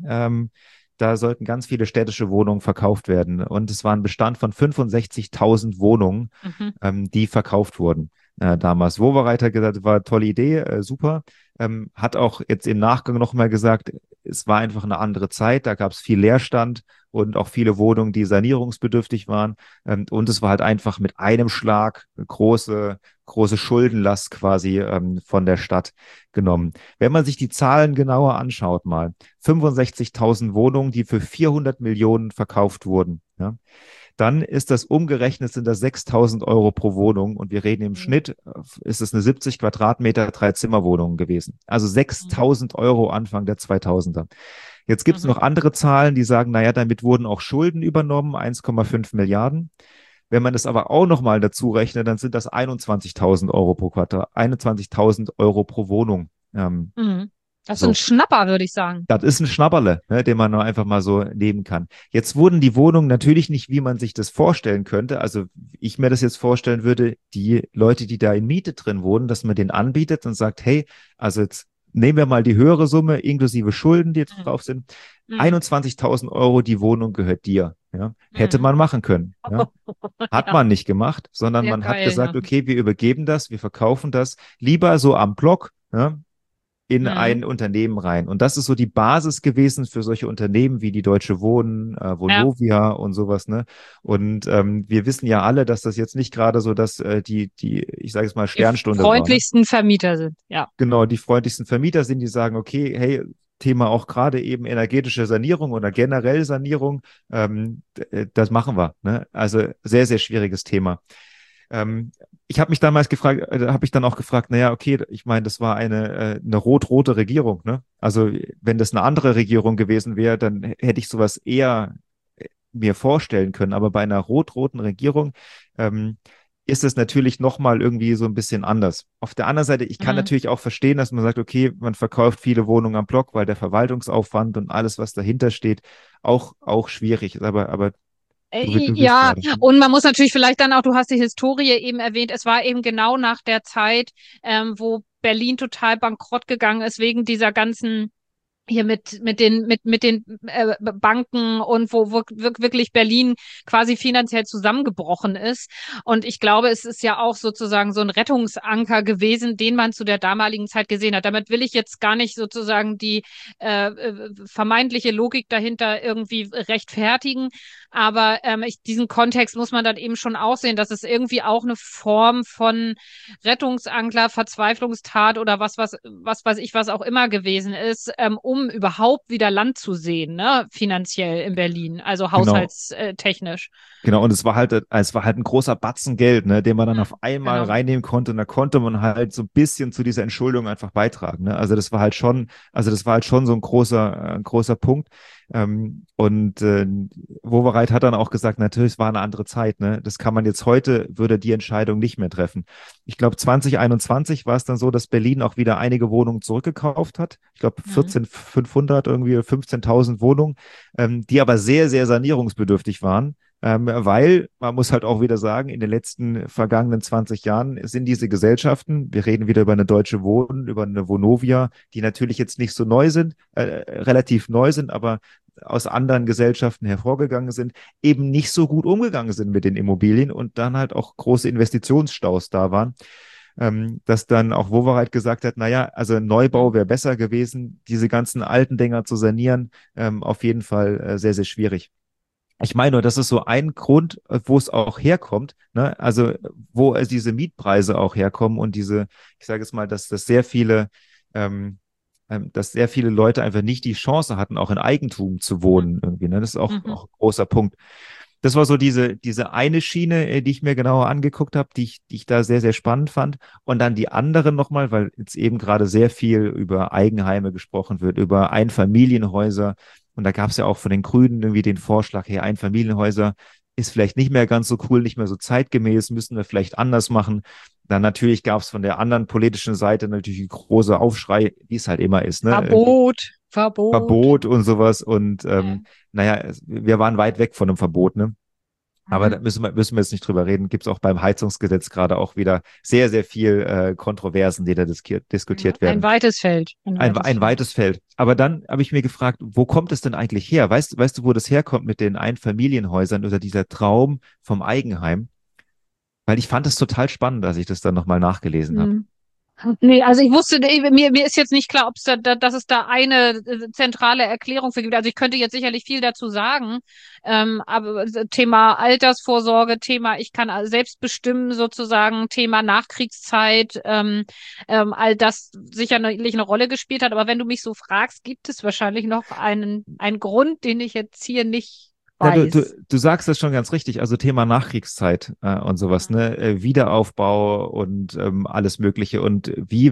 da sollten ganz viele städtische Wohnungen verkauft werden. Und es war ein Bestand von 65.000 Wohnungen, Mhm. die verkauft wurden. Damals Wowereit hat gesagt, war eine tolle Idee, super. Hat auch jetzt im Nachgang nochmal gesagt, es war einfach eine andere Zeit, da gab es viel Leerstand und auch viele Wohnungen, die sanierungsbedürftig waren. Und es war halt einfach mit einem Schlag eine große Schuldenlast quasi von der Stadt genommen. Wenn man sich die Zahlen genauer anschaut, mal 65.000 Wohnungen, die für 400 Millionen verkauft wurden, ja, dann ist das umgerechnet, sind das 6.000 Euro pro Wohnung und wir reden im Mhm. Schnitt, ist es eine 70 Quadratmeter Drei-Zimmer-Wohnung gewesen. Also Mhm. 6.000 Euro Anfang der 2000er. Jetzt gibt es Mhm. noch andere Zahlen, die sagen, naja, damit wurden auch Schulden übernommen, 1,5 Milliarden. Wenn man das aber auch nochmal dazu rechnet, dann sind das 21.000 Euro pro Quadrat, 21.000 Euro pro Wohnung. Mhm. Das ist ein So. Schnapper, würde ich sagen. Das ist ein Schnapperle, ne, den man nur einfach mal so nehmen kann. Jetzt wurden die Wohnungen natürlich nicht, wie man sich das vorstellen könnte. Also ich mir das jetzt vorstellen würde, die Leute, die da in Miete drin wohnen, dass man den anbietet und sagt, hey, also jetzt nehmen wir mal die höhere Summe inklusive Schulden, die jetzt Mhm. drauf sind. Mhm. 21.000 Euro, die Wohnung gehört dir. Ja, hätte Mhm. man machen können. Ja. Hat Ja, man nicht gemacht, sondern sehr man hat geil, ja. gesagt, okay, wir übergeben das, wir verkaufen das lieber so am Block, ja, in Mhm. ein Unternehmen rein. Und das ist so die Basis gewesen für solche Unternehmen wie die Deutsche Wohnen, Ja, Vonovia und sowas, ne? Und wir wissen ja alle, dass das jetzt nicht gerade so, dass ich sage es mal, die Sternstunde war, ne? freundlichsten Vermieter sind. Ja. Genau, die freundlichsten Vermieter sind, die sagen, okay, hey, Thema auch gerade eben energetische Sanierung oder generell Sanierung, das machen wir, ne? Also sehr, sehr schwieriges Thema. Ich habe mich damals gefragt, habe ich dann auch gefragt, naja, okay, ich meine, das war eine rot-rote Regierung, ne? Also wenn das eine andere Regierung gewesen wäre, dann hätte ich sowas eher mir vorstellen können. Aber bei einer rot-roten Regierung ähm, ist es natürlich nochmal irgendwie so ein bisschen anders. Auf der anderen Seite, ich kann Mhm. natürlich auch verstehen, dass man sagt, okay, man verkauft viele Wohnungen am Block, weil der Verwaltungsaufwand und alles, was dahinter steht, auch schwierig ist. Aber du willst Ja, gerade. und man muss natürlich vielleicht dann auch, du hast die Historie eben erwähnt, es war eben genau nach der Zeit, wo Berlin total bankrott gegangen ist wegen dieser ganzen hier mit den Banken und wo wirklich Berlin quasi finanziell zusammengebrochen ist. Und ich glaube, es ist ja auch sozusagen so ein Rettungsanker gewesen, den man zu der damaligen Zeit gesehen hat. Damit will ich jetzt gar nicht sozusagen die vermeintliche Logik dahinter irgendwie rechtfertigen. Aber diesen Kontext muss man dann eben schon auch sehen, dass es irgendwie auch eine Form von Rettungsankler, Verzweiflungstat oder was weiß ich, was auch immer gewesen ist, um überhaupt wieder Land zu sehen, ne, finanziell in Berlin, also Genau. haushaltstechnisch. Genau, und es war halt ein großer Batzen Geld, ne, den man dann auf einmal Genau. reinnehmen konnte und da konnte man halt so ein bisschen zu dieser Entschuldung einfach beitragen, ne? Also das war halt schon so ein großer Punkt. Wowereit hat dann auch gesagt, natürlich, es war eine andere Zeit, ne? Das kann man jetzt heute, würde die Entscheidung nicht mehr treffen. Ich glaube, 2021 war es dann so, dass Berlin auch wieder einige Wohnungen zurückgekauft hat. Ich glaube, Mhm. 14.500 irgendwie, 15.000 Wohnungen, die aber sehr, sehr sanierungsbedürftig waren, weil man muss halt auch wieder sagen, in den letzten vergangenen 20 Jahren sind diese Gesellschaften, wir reden wieder über eine Deutsche Wohnen, über eine Vonovia, die natürlich jetzt nicht so neu sind, relativ neu sind, aber aus anderen Gesellschaften hervorgegangen sind, eben nicht so gut umgegangen sind mit den Immobilien und dann halt auch große Investitionsstaus da waren, dass dann auch Wowereit gesagt hat, naja, also ein Neubau wäre besser gewesen, diese ganzen alten Dinger zu sanieren, auf jeden Fall sehr, sehr schwierig. Ich meine nur, das ist so ein Grund, wo es auch herkommt, ne? Also wo diese Mietpreise auch herkommen und diese, ich sage jetzt mal, ähm, dass sehr viele Leute einfach nicht die Chance hatten, auch in Eigentum zu wohnen irgendwie, ne? Das ist Mhm. auch ein großer Punkt. Das war so diese eine Schiene, die ich mir genauer angeguckt habe, die ich da sehr, sehr spannend fand. Und dann die andere nochmal, weil jetzt eben gerade sehr viel über Eigenheime gesprochen wird, über Einfamilienhäuser. Und da gab es ja auch von den Grünen irgendwie den Vorschlag, hey, Einfamilienhäuser ist vielleicht nicht mehr ganz so cool, nicht mehr so zeitgemäß, müssen wir vielleicht anders machen. Dann natürlich gab es von der anderen politischen Seite natürlich ein großer Aufschrei, wie es halt immer ist, ne? Irgendwie Verbot, Verbot. Verbot und sowas. Und Ja. naja, wir waren weit weg von einem Verbot, ne? Aber Mhm. da müssen wir jetzt nicht drüber reden. Gibt es auch beim Heizungsgesetz gerade auch wieder sehr, sehr viel Kontroversen, die da diskutiert Ein werden. weites Feld, ein weites Ein Feld. weites Feld. Aber dann habe ich mir gefragt, wo kommt es denn eigentlich her? Weißt du, wo das herkommt mit den Einfamilienhäusern oder dieser Traum vom Eigenheim? Weil ich fand es total spannend, als ich das dann nochmal nachgelesen habe. Mhm. Nee, also ich wusste, mir ist jetzt nicht klar, ob es dass es da eine zentrale Erklärung für gibt. Also ich könnte jetzt sicherlich viel dazu sagen, aber Thema Altersvorsorge, Thema ich kann selbst bestimmen sozusagen, Thema Nachkriegszeit, all das sicherlich eine Rolle gespielt hat. Aber wenn du mich so fragst, gibt es wahrscheinlich noch einen Grund, den ich jetzt hier nicht Ja, weiß. du sagst das schon ganz richtig. Also Thema Nachkriegszeit und sowas, ne? Wiederaufbau und alles Mögliche. Und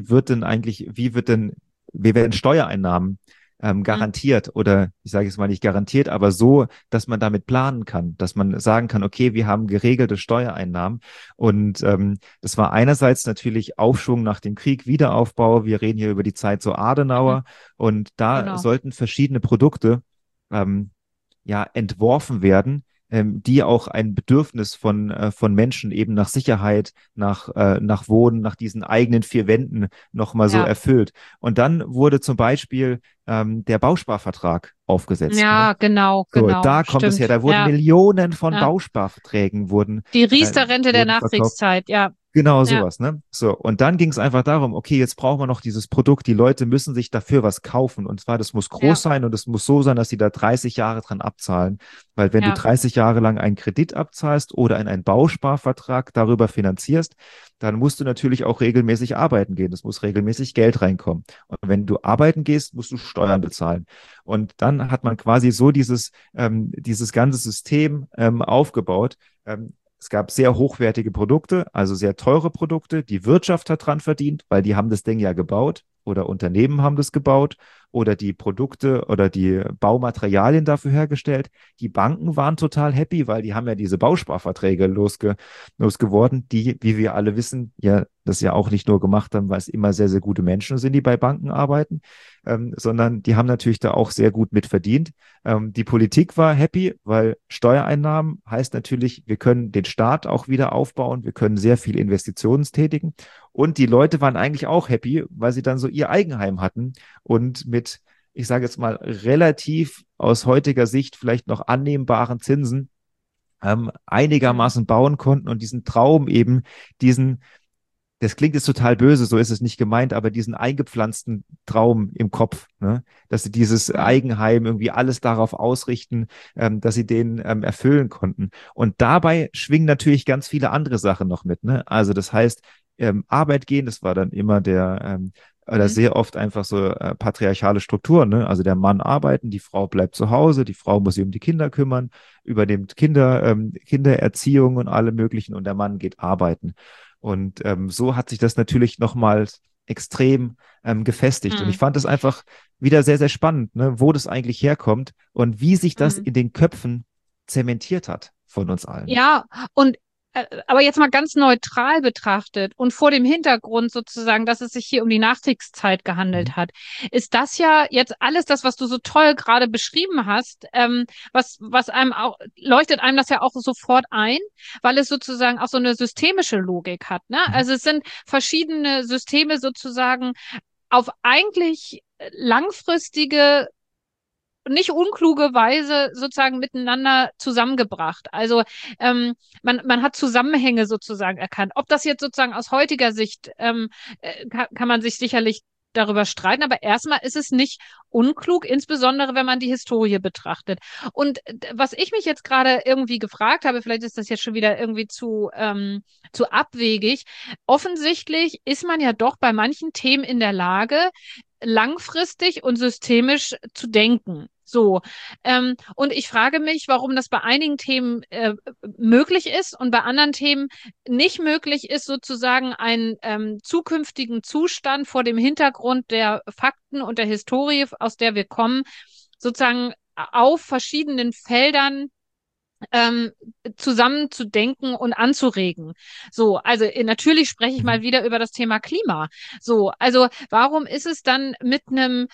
wie werden Steuereinnahmen Mhm. garantiert oder ich sage jetzt mal nicht garantiert, aber so, dass man damit planen kann, dass man sagen kann, okay, wir haben geregelte Steuereinnahmen. Und das war einerseits natürlich Aufschwung nach dem Krieg, Wiederaufbau. Wir reden hier über die Zeit so Mhm. Adenauer und da Genau. sollten verschiedene Produkte ähm, ja entworfen werden, die auch ein Bedürfnis von Menschen eben nach Sicherheit, nach Wohnen, nach diesen eigenen vier Wänden nochmal so Ja. erfüllt. Und dann wurde zum Beispiel der Bausparvertrag aufgesetzt. Ne? Ja, genau, So, genau. da kommt es her. Stimmt. Da wurden Ja. Millionen von Ja. Bausparverträgen Die äh, Riester-Rente der wurden verkauft. Nachkriegszeit, ja. Genau Ja, sowas, ne? So, und dann ging es einfach darum, okay, jetzt brauchen wir noch dieses Produkt, die Leute müssen sich dafür was kaufen. Und zwar, das muss ja, groß sein und es muss so sein, dass sie da 30 Jahre dran abzahlen. Weil wenn du ja, 30 Jahre lang einen Kredit abzahlst oder in einen Bausparvertrag darüber finanzierst, dann musst du natürlich auch regelmäßig arbeiten gehen. Es muss regelmäßig Geld reinkommen. Und wenn du arbeiten gehst, musst du Steuern bezahlen. Und dann hat man quasi so dieses ganze System aufgebaut. Es gab sehr hochwertige Produkte, also sehr teure Produkte. Die Wirtschaft hat dran verdient, weil die haben das Ding ja gebaut oder Unternehmen haben das gebaut oder die Produkte oder die Baumaterialien dafür hergestellt. Die Banken waren total happy, weil die haben ja diese Bausparverträge losgeworden, die, wie wir alle wissen, ja das ja auch nicht nur gemacht haben, weil es immer sehr, sehr gute Menschen sind, die bei Banken arbeiten, sondern die haben natürlich da auch sehr gut mitverdient. Die Politik war happy, weil Steuereinnahmen heißt natürlich, wir können den Staat auch wieder aufbauen, wir können sehr viel Investitionen tätigen. Und die Leute waren eigentlich auch happy, weil sie dann so ihr Eigenheim hatten und mit, ich sage jetzt mal, relativ aus heutiger Sicht vielleicht noch annehmbaren Zinsen mhm. einigermaßen bauen konnten und diesen Traum eben, diesen das klingt jetzt total böse, so ist es nicht gemeint, aber diesen eingepflanzten Traum im Kopf, ne? Dass sie dieses Mhm. Eigenheim irgendwie alles darauf ausrichten, dass sie den erfüllen konnten. Und dabei schwingen natürlich ganz viele andere Sachen noch mit, ne? Also das heißt, Arbeit gehen, das war dann immer oder Mhm. sehr oft einfach so patriarchale Strukturen, ne? Also der Mann arbeiten, die Frau bleibt zu Hause, die Frau muss sich um die Kinder kümmern, übernimmt Kindererziehung und alle möglichen und der Mann geht arbeiten. Und so hat sich das natürlich nochmals extrem gefestigt. Und ich Mhm. fand es einfach wieder sehr, sehr spannend, ne, wo das eigentlich herkommt und wie sich das Mhm. in den Köpfen zementiert hat von uns allen. Ja, und Aber jetzt mal ganz neutral betrachtet und vor dem Hintergrund sozusagen, dass es sich hier um die Nachkriegszeit Mhm. gehandelt hat, ist das ja jetzt alles das, was du so toll gerade beschrieben hast, was einem auch, leuchtet einem das ja auch sofort ein, weil es sozusagen auch so eine systemische Logik hat, ne? Mhm. Also es sind verschiedene Systeme sozusagen auf eigentlich langfristige, nicht unkluge Weise sozusagen miteinander zusammengebracht. Also man hat Zusammenhänge sozusagen erkannt. Ob das jetzt sozusagen aus heutiger Sicht, kann man sich sicherlich darüber streiten, aber erstmal ist es nicht unklug, insbesondere wenn man die Historie betrachtet. Und was ich mich jetzt gerade irgendwie gefragt habe, vielleicht ist das jetzt schon wieder irgendwie zu abwegig. Offensichtlich ist man ja doch bei manchen Themen in der Lage, langfristig und systemisch zu denken. So. Und ich frage mich, warum das bei einigen Themen möglich ist und bei anderen Themen nicht möglich ist, sozusagen einen zukünftigen Zustand vor dem Hintergrund der Fakten und der Historie, aus der wir kommen, sozusagen auf verschiedenen Feldern ähm, zusammen zu denken und anzuregen. So, also natürlich spreche ich mal Mhm. wieder über das Thema Klima. So, also warum ist es dann mit einem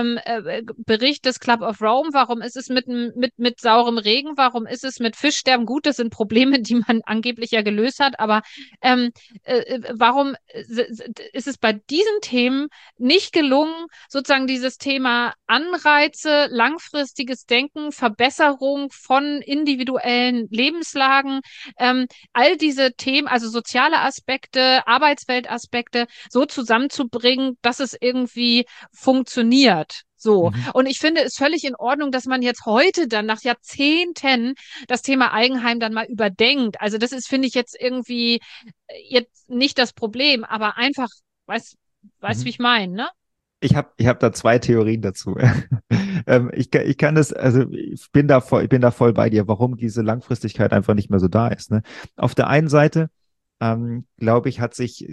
Bericht des Club of Rome, warum ist es mit saurem Regen, warum ist es mit Fischsterben? Gut, das sind Probleme, die man angeblich ja gelöst hat, aber ähm, warum ist es bei diesen Themen nicht gelungen, sozusagen dieses Thema Anreize, langfristiges Denken, Verbesserung von individuellen Lebenslagen, all diese Themen, also soziale Aspekte, Arbeitsweltaspekte, so zusammenzubringen, dass es irgendwie funktioniert. So. Mhm. Und ich finde es völlig in Ordnung, dass man jetzt heute dann nach Jahrzehnten das Thema Eigenheim dann mal überdenkt. Also das ist, finde ich, jetzt irgendwie jetzt nicht das Problem, aber einfach, weißt, wie Mhm. ich meine, ne? Ich hab da zwei Theorien dazu. Ich kann das, also ich bin da voll bei dir, warum diese Langfristigkeit einfach nicht mehr so da ist. Ne? Auf der einen Seite, glaube ich, hat sich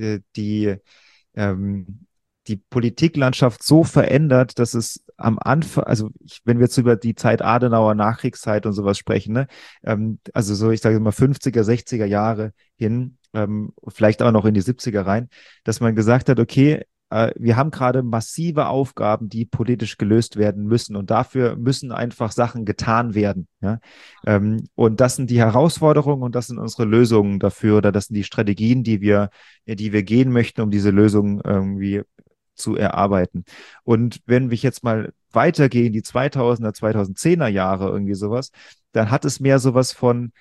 ähm, die Politiklandschaft so verändert, dass es am Anfang, also wenn wir jetzt über die Zeit Adenauer, Nachkriegszeit und sowas sprechen, ne, also so, ich sage mal 50er, 60er Jahre hin, vielleicht auch noch in die 70er rein, dass man gesagt hat, okay, wir haben gerade massive Aufgaben, die politisch gelöst werden müssen und dafür müssen einfach Sachen getan werden. Ja? Und das sind die Herausforderungen und das sind unsere Lösungen dafür oder das sind die Strategien, die wir gehen möchten, um diese Lösung irgendwie zu erarbeiten. Und wenn wir jetzt mal weitergehen, die 2000er, 2010er Jahre, irgendwie sowas, dann hat es mehr sowas von,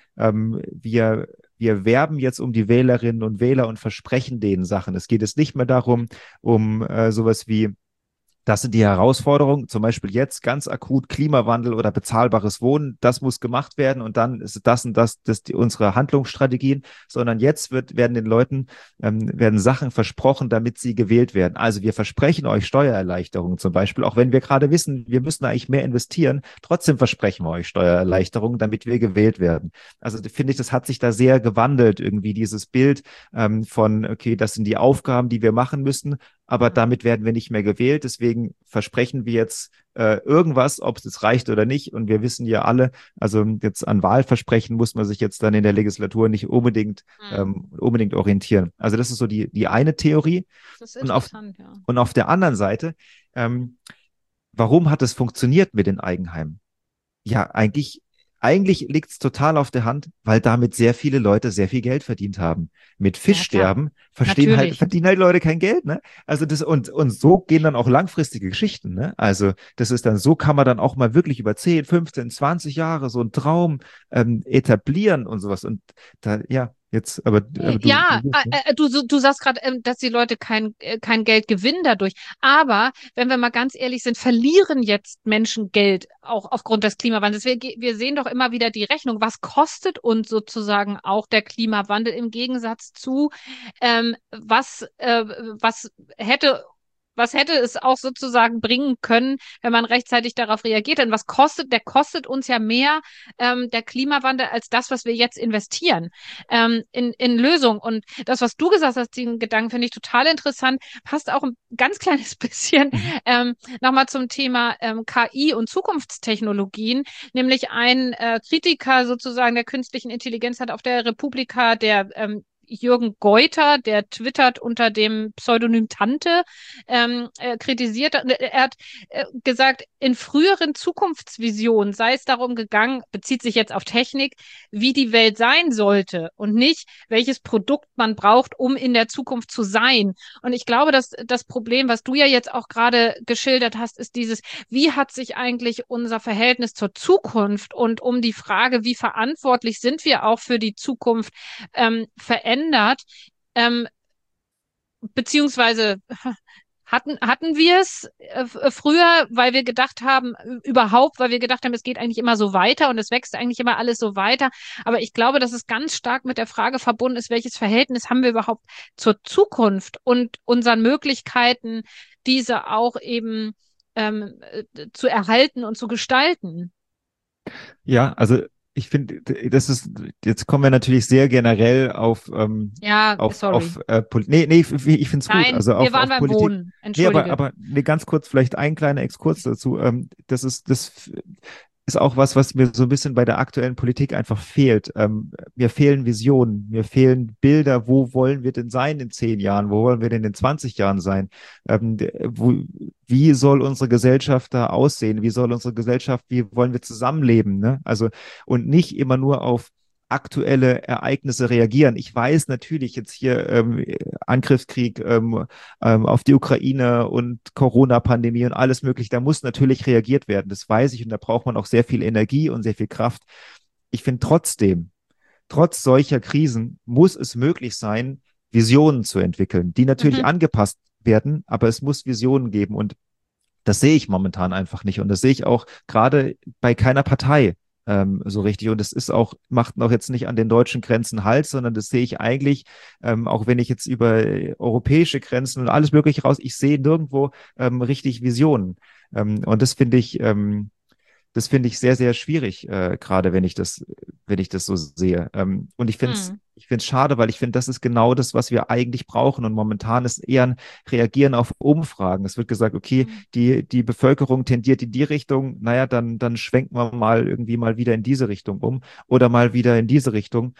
wir werben jetzt um die Wählerinnen und Wähler und versprechen denen Sachen. Es geht jetzt nicht mehr darum, um sowas wie das sind die Herausforderungen, zum Beispiel jetzt ganz akut Klimawandel oder bezahlbares Wohnen. Das muss gemacht werden und dann ist das und das unsere Handlungsstrategien, sondern jetzt werden den Leuten werden Sachen versprochen, damit sie gewählt werden. Also wir versprechen euch Steuererleichterungen zum Beispiel, auch wenn wir gerade wissen, wir müssen eigentlich mehr investieren. Trotzdem versprechen wir euch Steuererleichterungen, damit wir gewählt werden. Also finde ich, das hat sich da sehr gewandelt irgendwie dieses Bild von okay, das sind die Aufgaben, die wir machen müssen, aber damit werden wir nicht mehr gewählt. Deswegen versprechen wir jetzt irgendwas, ob es jetzt reicht oder nicht. Und wir wissen ja alle, also jetzt an Wahlversprechen muss man sich jetzt dann in der Legislatur nicht Hm. unbedingt orientieren. Also das ist so die eine Theorie. Das ist Und auf, interessant, ja. und auf der anderen Seite, ähm, warum hat es funktioniert mit den Eigenheimen? Ja, eigentlich liegt es total auf der Hand, weil damit sehr viele Leute sehr viel Geld verdient haben. Mit Ja, klar, Fischsterben natürlich. verdienen halt Leute kein Geld, ne? Also und so gehen dann auch langfristige Geschichten, ne? Also das ist dann, so kann man dann auch mal wirklich über 10, 15, 20 Jahre so einen Traum etablieren und sowas. Und da, ja, jetzt, aber Ja, ne? du sagst gerade, dass die Leute kein Geld gewinnen dadurch. Aber wenn wir mal ganz ehrlich sind, verlieren jetzt Menschen Geld auch aufgrund des Klimawandels. Wir sehen doch immer wieder die Rechnung. Was kostet uns sozusagen auch der Klimawandel im Gegensatz zu, was hätte was hätte es auch sozusagen bringen können, wenn man rechtzeitig darauf reagiert? Denn der kostet uns ja mehr, der Klimawandel, als das, was wir jetzt investieren, in Lösungen. Und das, was du gesagt hast, den Gedanken finde ich total interessant, passt auch ein ganz kleines bisschen Mhm. nochmal zum Thema KI und Zukunftstechnologien. Nämlich ein Kritiker sozusagen der künstlichen Intelligenz hat auf der Republika, der Jürgen Geuter, der twittert unter dem Pseudonym Tante, kritisiert. Er hat gesagt, in früheren Zukunftsvisionen sei es darum gegangen, bezieht sich jetzt auf Technik, wie die Welt sein sollte und nicht, welches Produkt man braucht, um in der Zukunft zu sein. Und ich glaube, dass das Problem, was du ja jetzt auch gerade geschildert hast, ist dieses, wie hat sich eigentlich unser Verhältnis zur Zukunft und um die Frage, wie verantwortlich sind wir auch für die Zukunft, verändert, ähm, beziehungsweise hatten wir es früher, weil wir gedacht haben, weil wir gedacht haben, es geht eigentlich immer so weiter und es wächst eigentlich immer alles so weiter. Aber ich glaube, dass es ganz stark mit der Frage verbunden ist, welches Verhältnis haben wir überhaupt zur Zukunft und unseren Möglichkeiten, diese auch eben zu erhalten und zu gestalten. Ja, also ich finde, jetzt kommen wir natürlich sehr generell Ja, sorry. Nee, ich finde es gut, Nein, also wir waren auf beim Politik. Wohnen. Nee, Entschuldige. aber nee, ganz kurz, vielleicht ein kleiner Exkurs dazu. Das ist auch was mir so ein bisschen bei der aktuellen Politik einfach fehlt. Mir fehlen Visionen, mir fehlen Bilder, wo wollen wir denn sein in 10 Jahren, wo wollen wir denn in 20 Jahren sein? Wie soll unsere Gesellschaft da aussehen? Wie wollen wir zusammenleben? Ne? Also, und nicht immer nur auf aktuelle Ereignisse reagieren. Ich weiß natürlich jetzt hier Angriffskrieg auf die Ukraine und Corona-Pandemie und alles mögliche, da muss natürlich reagiert werden. Das weiß ich und da braucht man auch sehr viel Energie und sehr viel Kraft. Ich finde trotzdem, trotz solcher Krisen muss es möglich sein, Visionen zu entwickeln, die natürlich Mhm. angepasst werden, aber es muss Visionen geben und das sehe ich momentan einfach nicht. Und das sehe ich auch gerade bei keiner Partei so richtig. Und es ist auch, macht noch jetzt nicht an den deutschen Grenzen Halt, sondern das sehe ich eigentlich, auch wenn ich jetzt über europäische Grenzen und alles Mögliche raus, ich sehe nirgendwo richtig Visionen. Und das finde ich sehr, sehr schwierig, gerade wenn ich das so sehe. Und Mhm. ich finde es schade, weil ich finde, das ist genau das, was wir eigentlich brauchen. Und momentan ist eher ein Reagieren auf Umfragen. Es wird gesagt, okay, Mhm. die Bevölkerung tendiert in die Richtung, naja, dann schwenken wir mal irgendwie mal wieder in diese Richtung um oder mal wieder in diese Richtung.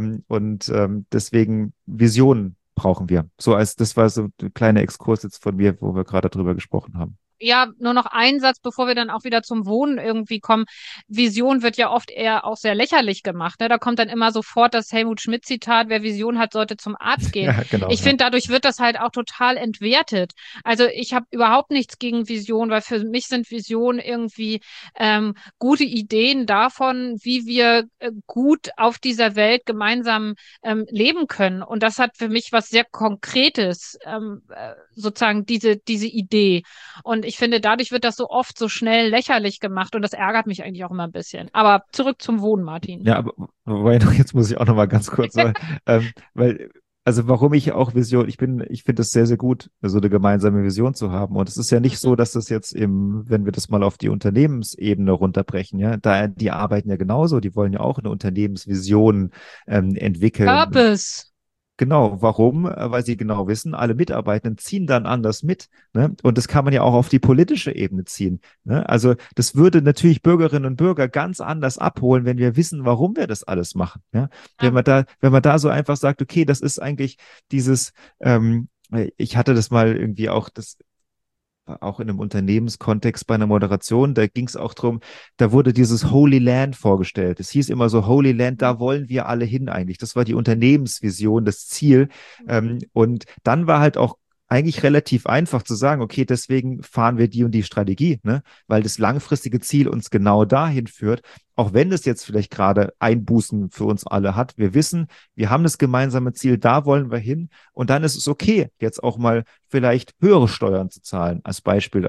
Deswegen Visionen brauchen wir. Das war so ein kleiner Exkurs jetzt von mir, wo wir gerade drüber gesprochen haben. Ja, nur noch ein Satz, bevor wir dann auch wieder zum Wohnen irgendwie kommen. Vision wird ja oft eher auch sehr lächerlich gemacht. Ne? Da kommt dann immer sofort das Helmut Schmidt-Zitat, wer Vision hat, sollte zum Arzt gehen. Ja, genau, Ich ja. finde, dadurch wird das halt auch total entwertet. Also ich habe überhaupt nichts gegen Vision, weil für mich sind Visionen irgendwie gute Ideen davon, wie wir gut auf dieser Welt gemeinsam leben können. Und das hat für mich was sehr Konkretes, sozusagen diese Idee. Und ich finde, dadurch wird das so oft so schnell lächerlich gemacht und das ärgert mich eigentlich auch immer ein bisschen. Aber zurück zum Wohnen, Martin. Ja, aber wobei, jetzt muss ich auch noch mal ganz kurz, weil, also warum ich auch ich finde es sehr, sehr gut, so eine gemeinsame Vision zu haben. Und es ist ja nicht Mhm. so, dass das jetzt wenn wir das mal auf die Unternehmensebene runterbrechen, ja, die arbeiten ja genauso, die wollen ja auch eine Unternehmensvision entwickeln. Purpose. Genau, warum? Weil sie genau wissen, alle Mitarbeitenden ziehen dann anders mit. Ne? Und das kann man ja auch auf die politische Ebene ziehen. Ne? Also das würde natürlich Bürgerinnen und Bürger ganz anders abholen, wenn wir wissen, warum wir das alles machen. Ja? Ja. Wenn man da so einfach sagt, okay, das ist eigentlich dieses, ich hatte das mal irgendwie auch, das war auch in einem Unternehmenskontext bei einer Moderation, da ging es auch drum, da wurde dieses Holy Land vorgestellt. Es hieß immer so, Holy Land, Mhm. da wollen wir alle hin eigentlich. Das war die Unternehmensvision, das Ziel. Und dann war halt auch eigentlich relativ einfach zu sagen, okay, deswegen fahren wir die und die Strategie, ne? Weil das langfristige Ziel uns genau dahin führt, auch wenn es jetzt vielleicht gerade Einbußen für uns alle hat. Wir wissen, wir haben das gemeinsame Ziel, da wollen wir hin. Und dann ist es okay, jetzt auch mal vielleicht höhere Steuern zu zahlen, als Beispiel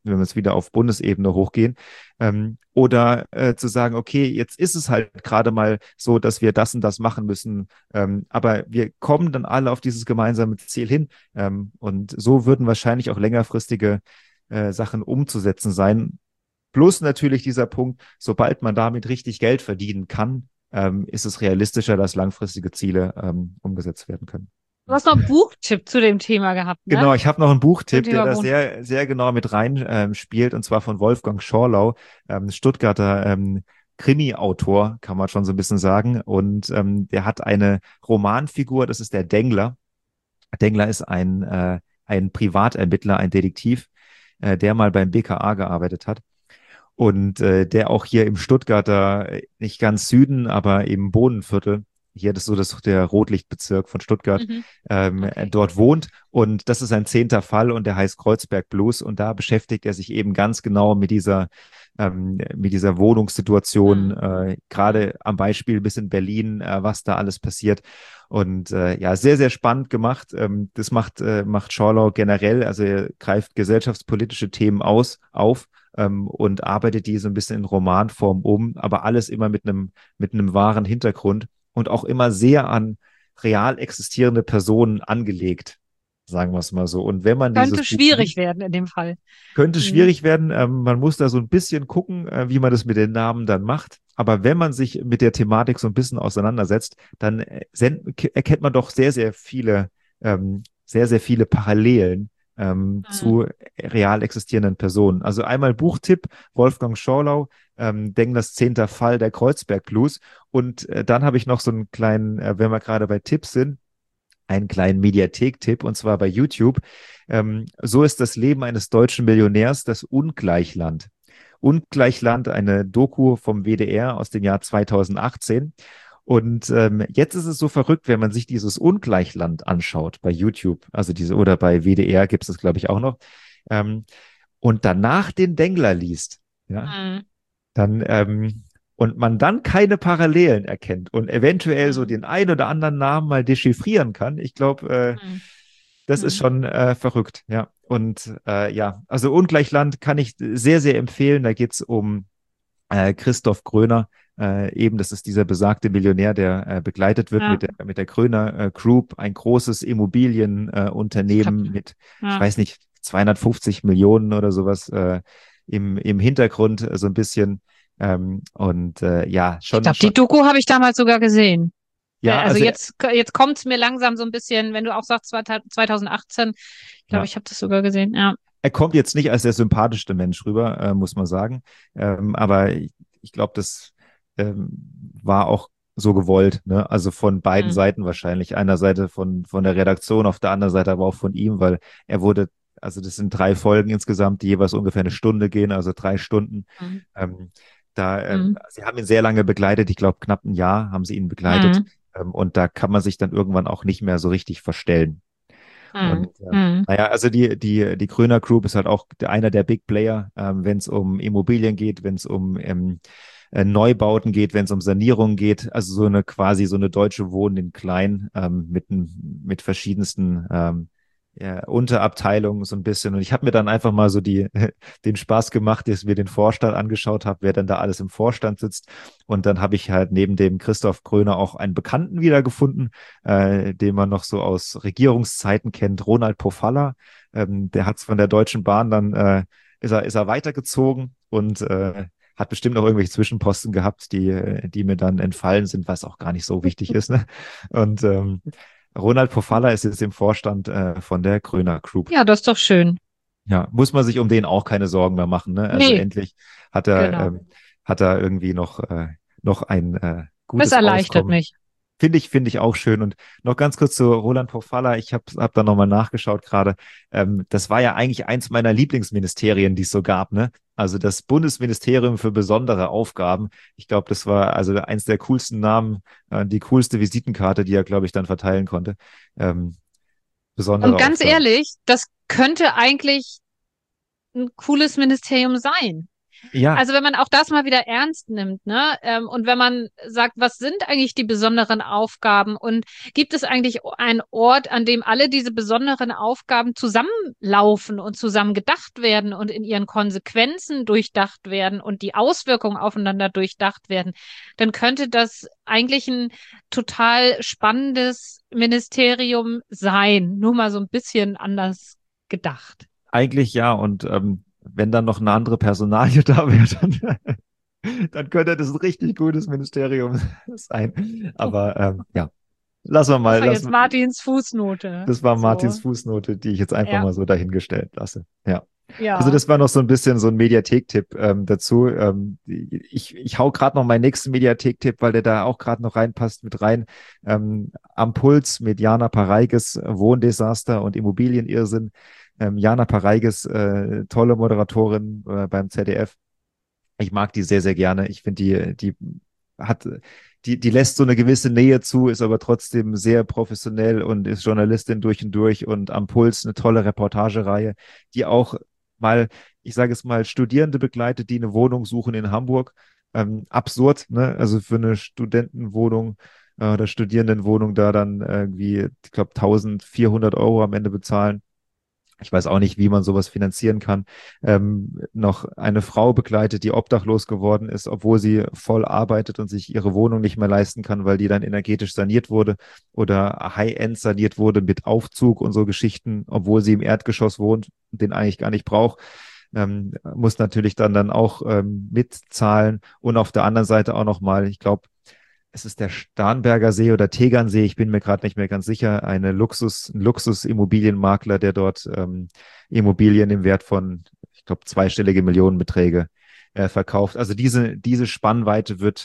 wenn wir jetzt wieder auf Bundesebene hochgehen. Oder zu sagen, okay, jetzt ist es halt gerade mal so, dass wir das und das machen müssen, aber wir kommen dann alle auf dieses gemeinsame Ziel hin. Und so würden wahrscheinlich auch längerfristige Sachen umzusetzen sein. Plus natürlich dieser Punkt, sobald man damit richtig Geld verdienen kann, ist es realistischer, dass langfristige Ziele umgesetzt werden können. Du hast noch einen Buchtipp zu dem Thema gehabt, ne? Genau, ich habe noch einen Zum Buchtipp, der Thema da Wohnen. sehr, sehr genau mit rein spielt, und zwar von Wolfgang Schorlau, Stuttgarter Krimi-Autor, kann man schon so ein bisschen sagen. Und der hat eine Romanfigur, das ist der Dengler. Dengler ist ein Privatermittler, ein Detektiv, der mal beim BKA gearbeitet hat. Und der auch hier im Stuttgarter, nicht ganz Süden, aber im Bohnenviertel, hier das ist so der Rotlichtbezirk von Stuttgart, Mhm. Okay. dort wohnt. Und das ist ein 10. Fall und der heißt Kreuzberg Blues. Und da beschäftigt er sich eben ganz genau mit dieser Wohnungssituation, Mhm. Mhm. gerade am Beispiel bis in Berlin, was da alles passiert. Und ja, sehr, sehr spannend gemacht. Das macht Schorlau generell, also er greift gesellschaftspolitische Themen auf, und arbeitet die so ein bisschen in Romanform um, aber alles immer mit einem wahren Hintergrund und auch immer sehr an real existierende Personen angelegt, sagen wir es mal so. Und wenn man dieses Könnte Buch schwierig liest, werden in dem Fall. könnte Mhm. schwierig werden. Man muss da so ein bisschen gucken, wie man das mit den Namen dann macht. Aber wenn man sich mit der Thematik so ein bisschen auseinandersetzt, dann erkennt man doch sehr, sehr viele Parallelen Mhm. zu real existierenden Personen. Also einmal Buchtipp, Wolfgang Schorlau, Denglers 10. Fall der Kreuzberg Blues. Und dann habe ich noch so einen kleinen, wenn wir gerade bei Tipps sind, einen kleinen Mediathek-Tipp, und zwar bei YouTube. So ist das Leben eines deutschen Millionärs, das Ungleichland. Ungleichland, eine Doku vom WDR aus dem Jahr 2018. Und jetzt ist es so verrückt, wenn man sich dieses Ungleichland anschaut bei YouTube, also diese, oder bei WDR gibt es das, glaube ich, auch noch, ähm, und danach den Dengler liest, ja, Mhm. dann und man dann keine Parallelen erkennt und eventuell so Mhm. den ein oder anderen Namen mal dechiffrieren kann, ich glaube, Mhm. das ist Mhm. schon verrückt, ja. Und ja, also Ungleichland kann ich sehr, sehr empfehlen. Da geht es um Christoph Gröner. Eben, das ist dieser besagte Millionär, der begleitet wird Ja, mit der Gröner Group, ein großes Immobilienunternehmen ich glaube, mit, ich ja. weiß nicht, 250 Millionen oder sowas im Hintergrund, so ein bisschen. Und ja, Ich schon, glaube, die schon, Doku habe ich damals sogar gesehen. ja, Also also jetzt kommt es mir langsam so ein bisschen, wenn du auch sagst 2018, ich glaube, ja, ich habe das sogar gesehen, ja. er kommt jetzt nicht als der sympathischste Mensch rüber, muss man sagen. Aber ich glaube, das ähm, war auch so gewollt, ne? Also von beiden Mhm. Seiten wahrscheinlich. Einer Seite von der Redaktion, auf der anderen Seite aber auch von ihm, weil er wurde, also das sind 3 Folgen insgesamt, die jeweils ungefähr eine Stunde gehen, also 3 Stunden. Mhm. Ähm, Mhm. sie haben ihn sehr lange begleitet, ich glaube knapp ein Jahr haben sie ihn begleitet. Mhm. Und da kann man sich dann irgendwann auch nicht mehr so richtig verstellen. Und Mhm. Mhm. naja, also die Kröner Group ist halt auch einer der Big Player, wenn es um Immobilien geht, wenn es um Neubauten geht, wenn es um Sanierung geht. Also so eine quasi so eine Deutsche Wohnen in klein mit verschiedensten ja, Unterabteilungen so ein bisschen. Und ich habe mir dann einfach mal so den Spaß gemacht, dass ich mir den Vorstand angeschaut habe, wer dann da alles im Vorstand sitzt. Und dann habe ich halt neben dem Christoph Kröner auch einen Bekannten wiedergefunden, den man noch so aus Regierungszeiten kennt, Ronald Pofalla. Der hat es von der Deutschen Bahn dann, ist er weitergezogen und hat bestimmt noch irgendwelche Zwischenposten gehabt, die mir dann entfallen sind, was auch gar nicht so wichtig ist. Ne? Und Ronald Pofalla ist jetzt im Vorstand von der Kröner Group. Ja, das ist doch schön. Ja, muss man sich um den auch keine Sorgen mehr machen. Ne? Also Nee, endlich hat er, genau. ähm, hat er irgendwie noch ein Das gutes erleichtert Auskommen. mich. Finde ich auch schön. Und noch ganz kurz zu Roland Pofalla. Ich hab da nochmal nachgeschaut gerade. Das war ja eigentlich eins meiner Lieblingsministerien, die es so gab, ne? Also das Bundesministerium für besondere Aufgaben. Ich glaube, das war also eins der coolsten Namen, die coolste Visitenkarte, die er, glaube ich, dann verteilen konnte. Ähm, Und besondere ganz Aufgaben. ehrlich, das könnte eigentlich ein cooles Ministerium sein. Ja, Also wenn man auch das mal wieder ernst nimmt, ne? Und wenn man sagt, was sind eigentlich die besonderen Aufgaben und gibt es eigentlich einen Ort, an dem alle diese besonderen Aufgaben zusammenlaufen und zusammen gedacht werden und in ihren Konsequenzen durchdacht werden und die Auswirkungen aufeinander durchdacht werden, dann könnte das eigentlich ein total spannendes Ministerium sein, nur mal so ein bisschen anders gedacht. eigentlich ja. Und wenn dann noch eine andere Personalie da wäre, dann könnte das ein richtig gutes Ministerium sein. Aber ja, lassen wir Das mal, war jetzt lassen, Martins Fußnote. das war Martins So, Fußnote, die ich jetzt einfach ja, mal so dahingestellt lasse. Ja. Also ja. das war noch so ein bisschen so ein Mediathek-Tipp dazu. Ich hau gerade noch meinen nächsten Mediathek-Tipp, weil der da auch gerade noch reinpasst, mit rein. Am Puls mit Jana Pareikes Wohndesaster und Immobilienirrsinn. Jana Pareikes, tolle Moderatorin beim ZDF. Ich mag die sehr, sehr gerne. Ich finde, die hat, die lässt so eine gewisse Nähe zu, ist aber trotzdem sehr professionell und ist Journalistin durch und durch und am Puls eine tolle Reportagereihe, die auch mal, ich sage es mal, Studierende begleitet, die eine Wohnung suchen in Hamburg. Absurd, ne? Also für eine Studentenwohnung oder Studierendenwohnung da dann irgendwie, ich glaube, 1.400 € am Ende bezahlen. Ich weiß auch nicht, wie man sowas finanzieren kann, noch eine Frau begleitet, die obdachlos geworden ist, obwohl sie voll arbeitet und sich ihre Wohnung nicht mehr leisten kann, weil die dann energetisch saniert wurde oder High-End saniert wurde mit Aufzug und so Geschichten, obwohl sie im Erdgeschoss wohnt, den eigentlich gar nicht braucht. Muss natürlich dann auch mitzahlen und auf der anderen Seite auch nochmal, ich glaube, es ist der Starnberger See oder Tegernsee, ich bin mir gerade nicht mehr ganz sicher, ein Luxus-Immobilienmakler, der dort Immobilien im Wert von, ich glaube, zweistellige Millionenbeträge verkauft. Also diese Spannweite wird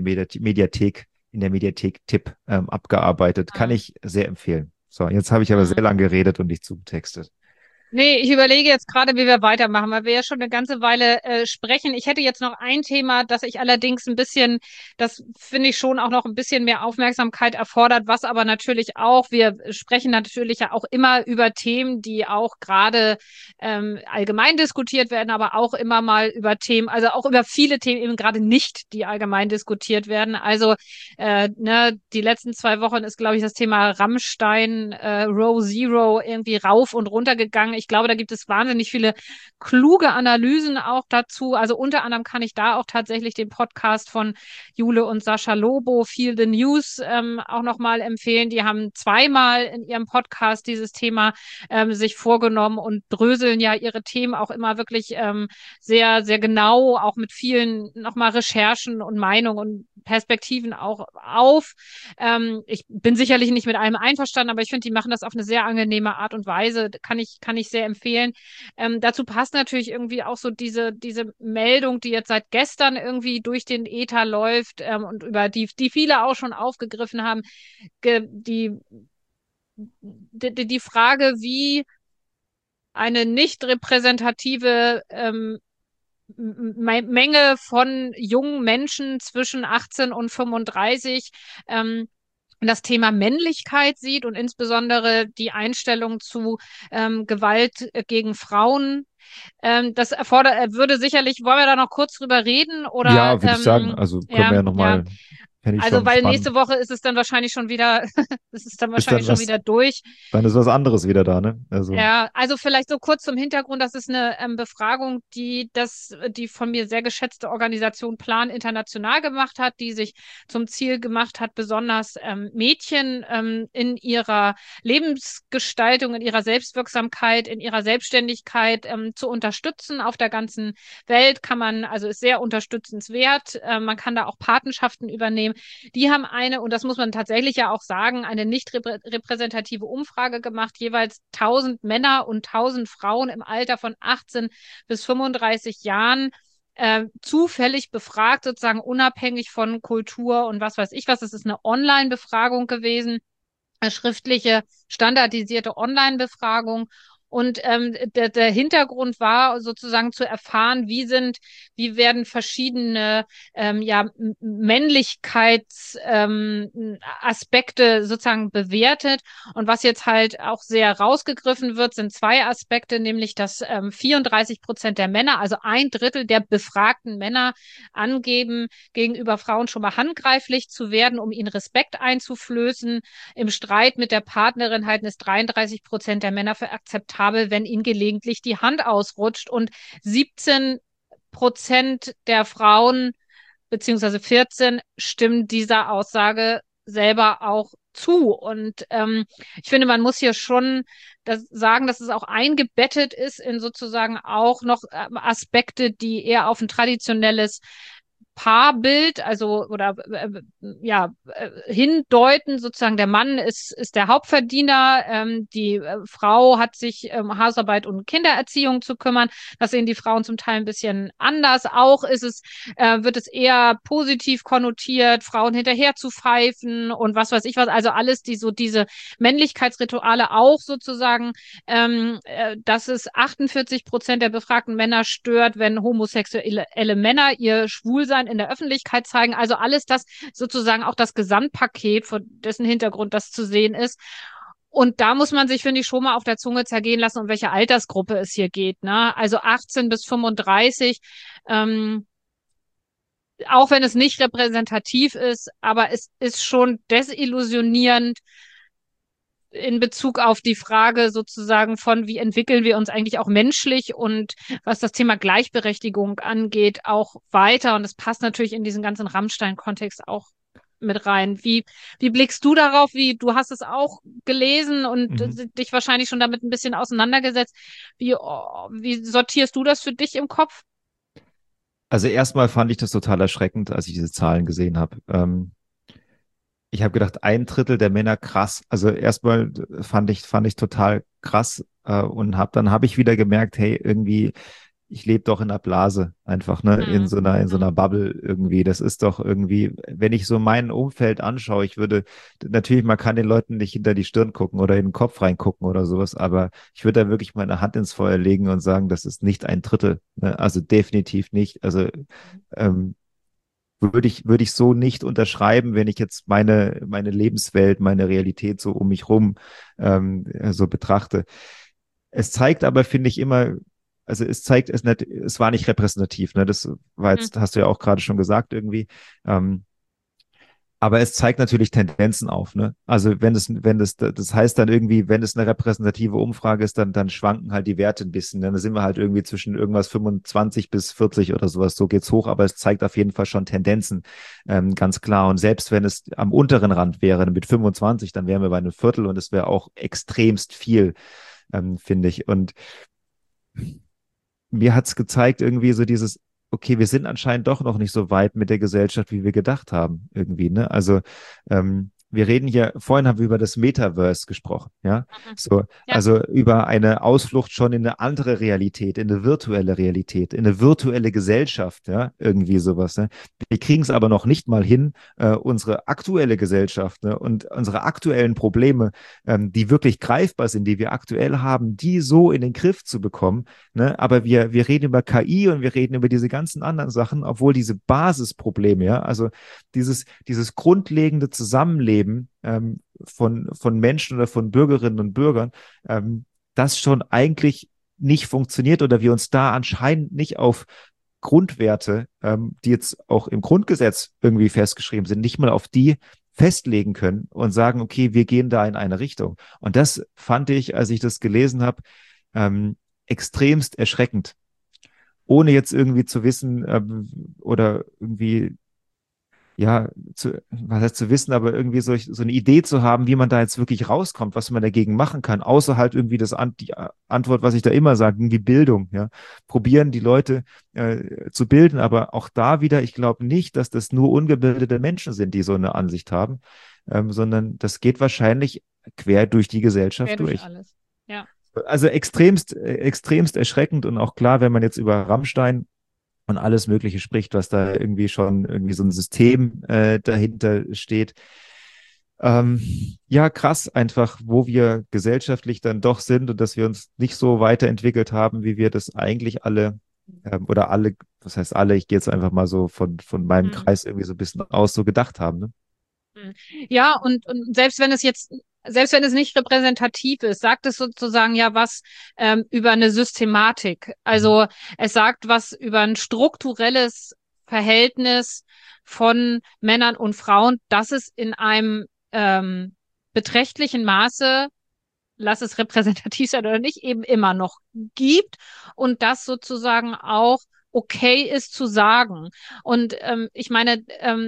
in der Mediathek-Tipp abgearbeitet. Kann Mhm. ich sehr empfehlen. So, jetzt habe ich aber sehr Mhm. lange geredet und nicht zugetextet. Nee, ich überlege jetzt gerade, wie wir weitermachen, weil wir ja schon eine ganze Weile sprechen. Ich hätte jetzt noch ein Thema, das ich allerdings ein bisschen, das finde ich schon auch noch ein bisschen mehr Aufmerksamkeit erfordert, was aber natürlich auch, wir sprechen natürlich ja auch immer über Themen, die auch gerade allgemein diskutiert werden, aber auch immer mal über Themen, also auch über viele Themen eben gerade nicht, die allgemein diskutiert werden. Also ne, die letzten 2 Wochen ist, glaube ich, das Thema Rammstein, Row Zero irgendwie rauf und runter gegangen. Ich glaube, da gibt es wahnsinnig viele kluge Analysen auch dazu. Also unter anderem kann ich da auch tatsächlich den Podcast von Jule und Sascha Lobo, Feel the News, auch nochmal empfehlen. Die haben zweimal in ihrem Podcast dieses Thema sich vorgenommen und dröseln ja ihre Themen auch immer wirklich sehr, sehr genau, auch mit vielen nochmal Recherchen und Meinungen und Perspektiven auch auf. Ich bin sicherlich nicht mit allem einverstanden, aber ich finde, die machen das auf eine sehr angenehme Art und Weise. Kann ich sehr empfehlen. Dazu passt natürlich irgendwie auch so diese Meldung, die jetzt seit gestern irgendwie durch den Äther läuft und über die viele auch schon aufgegriffen haben, die Frage, wie eine nicht repräsentative Menge von jungen Menschen zwischen 18 und 35 das Thema Männlichkeit sieht und insbesondere die Einstellung zu Gewalt gegen Frauen. Das würde sicherlich, wollen wir da noch kurz drüber reden oder Ja, würde ich sagen. Also können wir ja, ja ja. nochmal, fände ich Also, schon weil spannend. nächste Woche ist es dann wahrscheinlich schon wieder, ist es dann Ist wahrscheinlich dann schon was, wieder durch. dann ist was anderes wieder da, ne? Also. Ja, also vielleicht so kurz zum Hintergrund, das ist eine Befragung, die von mir sehr geschätzte Organisation Plan International gemacht hat, die sich zum Ziel gemacht hat, besonders Mädchen in ihrer Lebensgestaltung, in ihrer Selbstwirksamkeit, in ihrer Selbstständigkeit zu unterstützen. Auf der ganzen Welt kann man, also ist sehr unterstützenswert. Man kann da auch Patenschaften übernehmen. Die haben und das muss man tatsächlich ja auch sagen, eine nicht repräsentative Umfrage gemacht, jeweils 1.000 Männer und 1.000 Frauen im Alter von 18 bis 35 Jahren zufällig befragt, sozusagen unabhängig von Kultur und was weiß ich was. Es ist eine Online-Befragung gewesen, eine schriftliche, standardisierte Online-Befragung. Und der Hintergrund war sozusagen zu erfahren, wie werden verschiedene Männlichkeitsaspekte sozusagen bewertet. Und was jetzt halt auch sehr rausgegriffen wird, sind zwei Aspekte, nämlich dass 34% der Männer, also ein Drittel der befragten Männer, angeben, gegenüber Frauen schon mal handgreiflich zu werden, um ihnen Respekt einzuflößen. Im Streit mit der Partnerin halten es 33% der Männer für akzeptabel, wenn ihnen gelegentlich die Hand ausrutscht. Und 17% der Frauen, beziehungsweise 14, stimmen dieser Aussage selber auch zu. Und ich finde, man muss hier schon sagen, dass es auch eingebettet ist in sozusagen auch noch Aspekte, die eher auf ein traditionelles Paarbild, also oder hindeuten, sozusagen der Mann ist der Hauptverdiener, die Frau hat sich Hausarbeit und Kindererziehung zu kümmern. Das sehen die Frauen zum Teil ein bisschen anders. Auch wird es eher positiv konnotiert, Frauen hinterher zu pfeifen und was weiß ich was. Also alles, die so diese Männlichkeitsrituale auch sozusagen, dass es 48% der befragten Männer stört, wenn homosexuelle Männer ihr Schwulsein in der Öffentlichkeit zeigen. Also alles das sozusagen auch das Gesamtpaket, vor dessen Hintergrund das zu sehen ist. Und da muss man sich, finde ich, schon mal auf der Zunge zergehen lassen, um welche Altersgruppe es hier geht. Ne? Also 18 bis 35, auch wenn es nicht repräsentativ ist, aber es ist schon desillusionierend in Bezug auf die Frage sozusagen von, wie entwickeln wir uns eigentlich auch menschlich und was das Thema Gleichberechtigung angeht, auch weiter. Und das passt natürlich in diesen ganzen Rammstein-Kontext auch mit rein. Wie blickst du darauf? Du hast es auch gelesen und Mhm. dich wahrscheinlich schon damit ein bisschen auseinandergesetzt. Wie sortierst du das für dich im Kopf? Also erstmal fand ich das total erschreckend, als ich diese Zahlen gesehen habe. Ich habe gedacht, ein Drittel der Männer krass. Also erstmal fand ich total krass und dann habe ich wieder gemerkt, hey, irgendwie, ich lebe doch in einer Blase einfach, ne, Hm, in so einer hm, Bubble irgendwie. Das ist doch irgendwie, wenn ich so mein Umfeld anschaue, ich würde, natürlich, man kann den Leuten nicht hinter die Stirn gucken oder in den Kopf reingucken oder sowas, aber ich würde da wirklich meine Hand ins Feuer legen und sagen, das ist nicht ein Drittel, ne? Also definitiv nicht. Also ähm, würde ich so nicht unterschreiben, wenn ich jetzt meine Lebenswelt, meine Realität so um mich rum so betrachte. Es zeigt aber, finde ich, immer, also es zeigt, es war nicht repräsentativ, ne? Das war hm, jetzt, hast du ja auch gerade schon gesagt irgendwie. Ähm, aber es zeigt natürlich Tendenzen auf, ne? Also das heißt dann irgendwie, wenn es eine repräsentative Umfrage ist, dann schwanken halt die Werte ein bisschen. Dann sind wir halt irgendwie zwischen irgendwas 25 bis 40 oder sowas. So geht's hoch, aber es zeigt auf jeden Fall schon Tendenzen, ganz klar. Und selbst wenn es am unteren Rand wäre mit 25, dann wären wir bei einem Viertel und es wäre auch extremst viel, finde ich. Und mir hat's gezeigt, irgendwie so dieses, okay, wir sind anscheinend doch noch nicht so weit mit der Gesellschaft, wie wir gedacht haben, irgendwie, ne? Also, wir reden hier, vorhin haben wir über das Metaverse gesprochen, ja? hm. So, Ja, also über eine Ausflucht schon in eine andere Realität, in eine virtuelle Realität, in eine virtuelle Gesellschaft, ja? Irgendwie sowas, ne? Wir kriegen es aber noch nicht mal hin, unsere aktuelle Gesellschaft, ne? Und unsere aktuellen Probleme, die wirklich greifbar sind, die wir aktuell haben, die so in den Griff zu bekommen, ne? Aber wir reden über KI und wir reden über diese ganzen anderen Sachen, obwohl diese Basisprobleme, ja, also dieses grundlegende Zusammenleben von Menschen oder von Bürgerinnen und Bürgern, das schon eigentlich nicht funktioniert oder wir uns da anscheinend nicht auf Grundwerte, die jetzt auch im Grundgesetz irgendwie festgeschrieben sind, nicht mal auf die festlegen können und sagen, okay, wir gehen da in eine Richtung. Und das fand ich, als ich das gelesen habe, extremst erschreckend, ohne jetzt irgendwie zu wissen oder irgendwie, ja, was heißt zu wissen, aber irgendwie so eine Idee zu haben, wie man da jetzt wirklich rauskommt, was man dagegen machen kann, außer halt irgendwie die Antwort, was ich da immer sage, irgendwie Bildung, ja. Probieren die Leute zu bilden, aber auch da wieder, ich glaube nicht, dass das nur ungebildete Menschen sind, die so eine Ansicht haben, sondern das geht wahrscheinlich quer durch die quer Gesellschaft durch durch. alles. Ja. Also extremst erschreckend und auch klar, wenn man jetzt über Rammstein und alles Mögliche spricht, was da irgendwie schon irgendwie so ein System dahinter steht. Ähm, ja, krass einfach, wo wir gesellschaftlich dann doch sind und dass wir uns nicht so weiterentwickelt haben, wie wir das eigentlich alle oder alle, was heißt alle, ich gehe jetzt einfach mal so von meinem Mhm. Kreis irgendwie so ein bisschen aus, so gedacht haben. Ne? Mhm. Ja, und selbst wenn es nicht repräsentativ ist, sagt es sozusagen ja was über eine Systematik. Mhm. Also es sagt was über ein strukturelles Verhältnis von Männern und Frauen, das es in einem beträchtlichen Maße, lass es repräsentativ sein oder nicht, eben immer noch gibt und das sozusagen auch okay ist zu sagen. Und ich meine,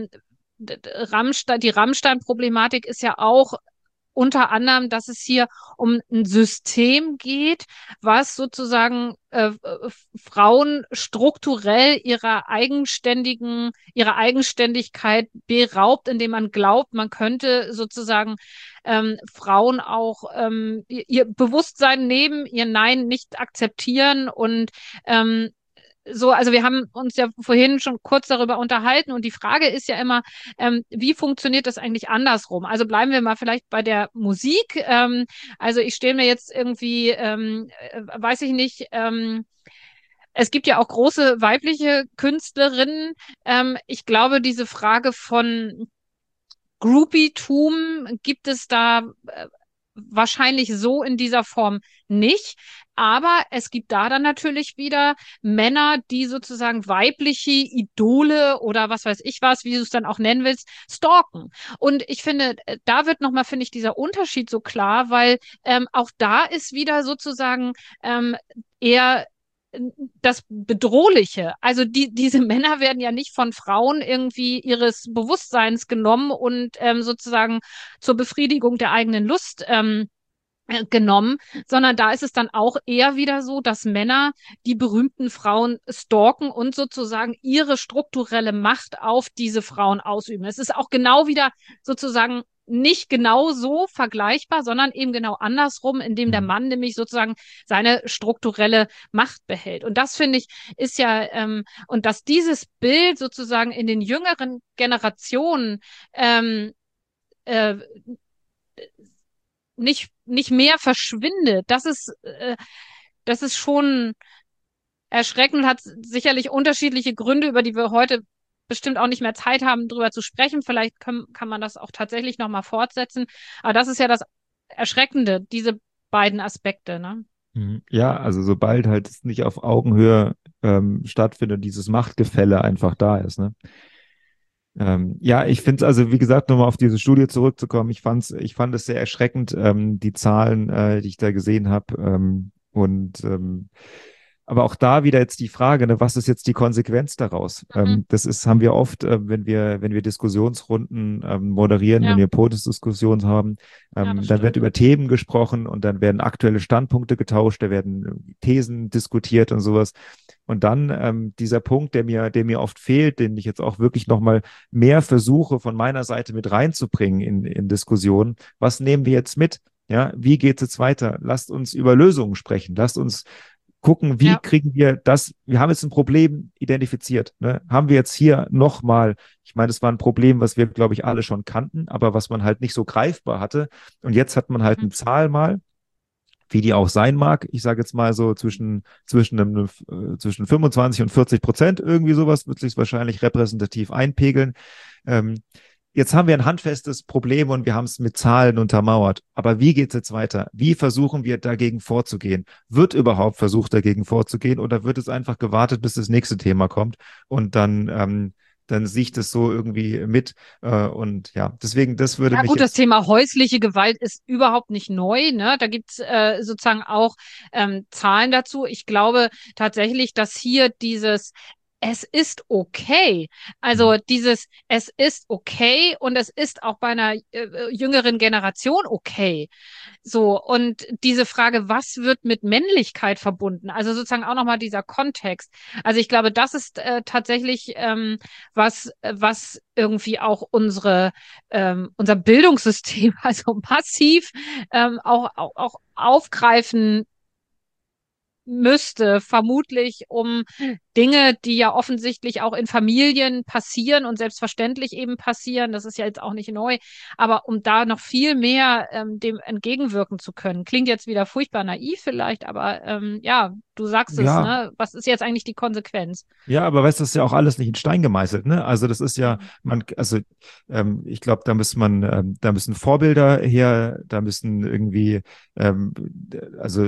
die Rammstein-Problematik ist ja auch unter anderem, dass es hier um ein System geht, was sozusagen Frauen strukturell ihrer Eigenständigkeit beraubt, indem man glaubt, man könnte sozusagen Frauen auch ihr Bewusstsein nehmen, ihr Nein nicht akzeptieren und so, also wir haben uns ja vorhin schon kurz darüber unterhalten und die Frage ist ja immer, wie funktioniert das eigentlich andersrum? Also bleiben wir mal vielleicht bei der Musik. Also ich stelle mir jetzt irgendwie, weiß ich nicht, es gibt ja auch große weibliche Künstlerinnen. Ich glaube, diese Frage von Groupietum gibt es da wahrscheinlich so in dieser Form nicht. Aber es gibt da dann natürlich wieder Männer, die sozusagen weibliche Idole oder was weiß ich was, wie du es dann auch nennen willst, stalken. Und ich finde, da wird nochmal, finde ich, dieser Unterschied so klar, weil auch da ist wieder sozusagen eher das Bedrohliche. Also diese Männer werden ja nicht von Frauen irgendwie ihres Bewusstseins genommen und sozusagen zur Befriedigung der eigenen Lust genommen, sondern da ist es dann auch eher wieder so, dass Männer die berühmten Frauen stalken und sozusagen ihre strukturelle Macht auf diese Frauen ausüben. Es ist auch genau wieder sozusagen nicht genau so vergleichbar, sondern eben genau andersrum, indem der Mhm. Mann nämlich sozusagen seine strukturelle Macht behält. Und das finde ich ist ja, und dass dieses Bild sozusagen in den jüngeren Generationen ähm, äh, nicht mehr verschwindet. Das ist schon erschreckend, hat sicherlich unterschiedliche Gründe, über die wir heute bestimmt auch nicht mehr Zeit haben, drüber zu sprechen. Vielleicht kann man das auch tatsächlich nochmal fortsetzen. Aber das ist ja das Erschreckende, diese beiden Aspekte, ne? Mhm. Ja, also sobald halt es nicht auf Augenhöhe stattfindet, dieses Machtgefälle einfach da ist, ne? Ja, ich finde es also, wie gesagt, nochmal auf diese Studie zurückzukommen, ich fand es sehr erschreckend, die Zahlen, die ich da gesehen habe. Aber auch da wieder jetzt die Frage, ne, was ist jetzt die Konsequenz daraus? Mhm. Haben wir oft, wenn wir Diskussionsrunden moderieren, wenn Ja, wir Podiumsdiskussionen haben, ja, das dann wird stimmt. über Themen gesprochen und dann werden aktuelle Standpunkte getauscht, da werden Thesen diskutiert und sowas. Und dann dieser Punkt, der mir oft fehlt, den ich jetzt auch wirklich nochmal mehr versuche von meiner Seite mit reinzubringen in Diskussionen. Was nehmen wir jetzt mit? Ja, wie geht es jetzt weiter? Lasst uns über Lösungen sprechen. Lasst uns gucken, wie Ja. kriegen wir das? Wir haben jetzt ein Problem identifiziert. Ne? Haben wir jetzt hier nochmal, ich meine, das war ein Problem, was wir, glaube ich, alle schon kannten, aber was man halt nicht so greifbar hatte. Und jetzt hat man halt Mhm. eine Zahl mal, wie die auch sein mag. Ich sage jetzt mal so zwischen 25 und 40%, irgendwie sowas, wird sich wahrscheinlich repräsentativ einpegeln. Ähm, Jetzt haben wir ein handfestes Problem und wir haben es mit Zahlen untermauert. Aber wie geht es jetzt weiter? Wie versuchen wir dagegen vorzugehen? Wird überhaupt versucht, dagegen vorzugehen oder wird es einfach gewartet, bis das nächste Thema kommt und dann sehe ich das so irgendwie mit. Und ja, deswegen, das würde Ja mich gut, das jetzt. Thema häusliche Gewalt ist überhaupt nicht neu, ne? Da gibt's sozusagen auch Zahlen dazu. Ich glaube tatsächlich, dass hier dieses es ist okay. Also dieses es ist okay und es ist auch bei einer jüngeren Generation okay. So, und diese Frage, was wird mit Männlichkeit verbunden? Also sozusagen auch nochmal dieser Kontext. Also ich glaube, das ist tatsächlich was irgendwie auch unser Bildungssystem also massiv auch aufgreifen müsste, vermutlich um Dinge, die ja offensichtlich auch in Familien passieren und selbstverständlich eben passieren, das ist ja jetzt auch nicht neu, aber um da noch viel mehr dem entgegenwirken zu können. Klingt jetzt wieder furchtbar naiv vielleicht, aber ja, du sagst es, Ja, ne? Was ist jetzt eigentlich die Konsequenz? ja, aber weißt du, das ist ja auch alles nicht in Stein gemeißelt, ne? Also das ist ja, Mhm. ich glaube, da müssen Vorbilder her, da müssen irgendwie, also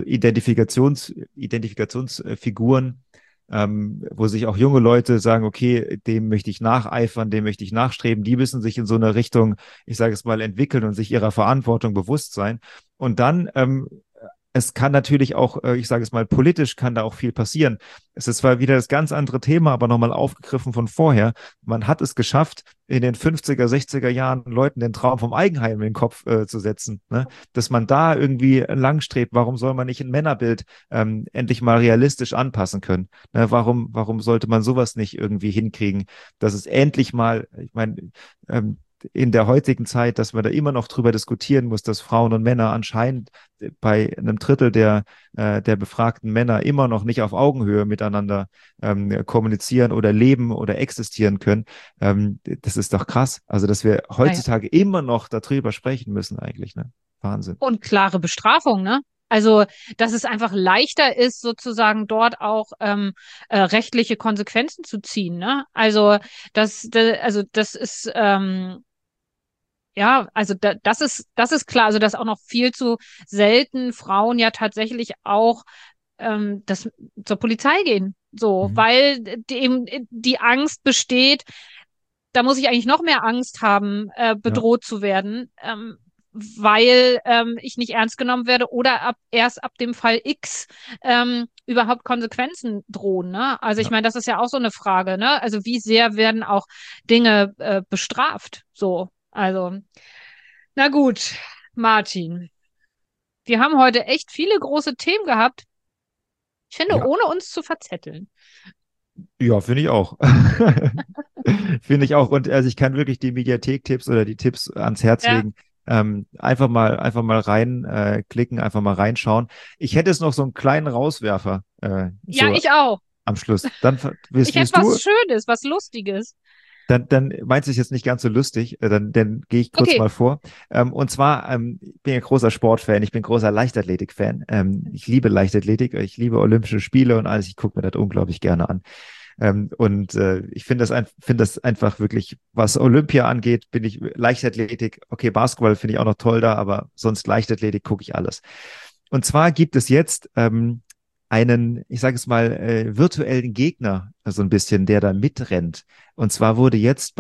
Identifikationsfiguren, wo sich auch junge Leute sagen, okay, dem möchte ich nacheifern, dem möchte ich nachstreben, die müssen sich in so eine Richtung, ich sage es mal, entwickeln und sich ihrer Verantwortung bewusst sein. Und dann es kann natürlich auch, ich sage es mal, politisch kann da auch viel passieren. Es ist zwar wieder das ganz andere Thema, aber nochmal aufgegriffen von vorher. Man hat es geschafft, in den 50er, 60er Jahren Leuten den Traum vom Eigenheim in den Kopf zu setzen, ne? Dass man da irgendwie langstrebt. Warum soll man nicht ein Männerbild endlich mal realistisch anpassen können? Ne? Warum sollte man sowas nicht irgendwie hinkriegen, dass es endlich mal, ich meine, in der heutigen Zeit, dass man da immer noch drüber diskutieren muss, dass Frauen und Männer anscheinend bei einem Drittel der befragten Männer immer noch nicht auf Augenhöhe miteinander kommunizieren oder leben oder existieren können. Das ist doch krass. Also, dass wir Naja. heutzutage immer noch darüber sprechen müssen eigentlich, ne? Wahnsinn. Und klare Bestrafung, ne? Also, dass es einfach leichter ist, sozusagen dort auch rechtliche Konsequenzen zu ziehen, ne? Also das ist ja, also das ist klar, also dass auch noch viel zu selten Frauen ja tatsächlich auch das zur Polizei gehen, so, Mhm. weil eben die Angst besteht, da muss ich eigentlich noch mehr Angst haben, Ja, bedroht zu werden, weil ich nicht ernst genommen werde oder erst ab dem Fall X überhaupt Konsequenzen drohen. Ne? Also ich ja. meine, das ist ja auch so eine Frage. Ne? Also wie sehr werden auch Dinge bestraft? So, also na gut, Martin, wir haben heute echt viele große Themen gehabt. Ich finde, Ja, ohne uns zu verzetteln. ja, finde ich auch. Finde ich auch. Und also ich kann wirklich die Mediathek-Tipps oder die Tipps ans Herz Ja, legen. Einfach mal rein klicken, einfach mal reinschauen. Ich hätte jetzt noch so einen kleinen Rauswerfer, ja, so ich auch. am Schluss. Dann Ich hätte willst was du, Schönes, was Lustiges. dann meinst du es jetzt nicht ganz so lustig, dann gehe ich kurz Okay. mal vor. Und zwar, ich bin ja großer Sportfan, ich bin großer Leichtathletik-Fan. Ich liebe Leichtathletik, ich liebe Olympische Spiele und alles. Ich gucke mir das unglaublich gerne an. Ich finde das einfach wirklich, was Olympia angeht, bin ich Leichtathletik, okay, Basketball finde ich auch noch toll da, aber sonst Leichtathletik gucke ich alles. Und zwar gibt es jetzt einen, ich sage es mal, virtuellen Gegner, so ein bisschen, der da mitrennt. Und zwar wurde jetzt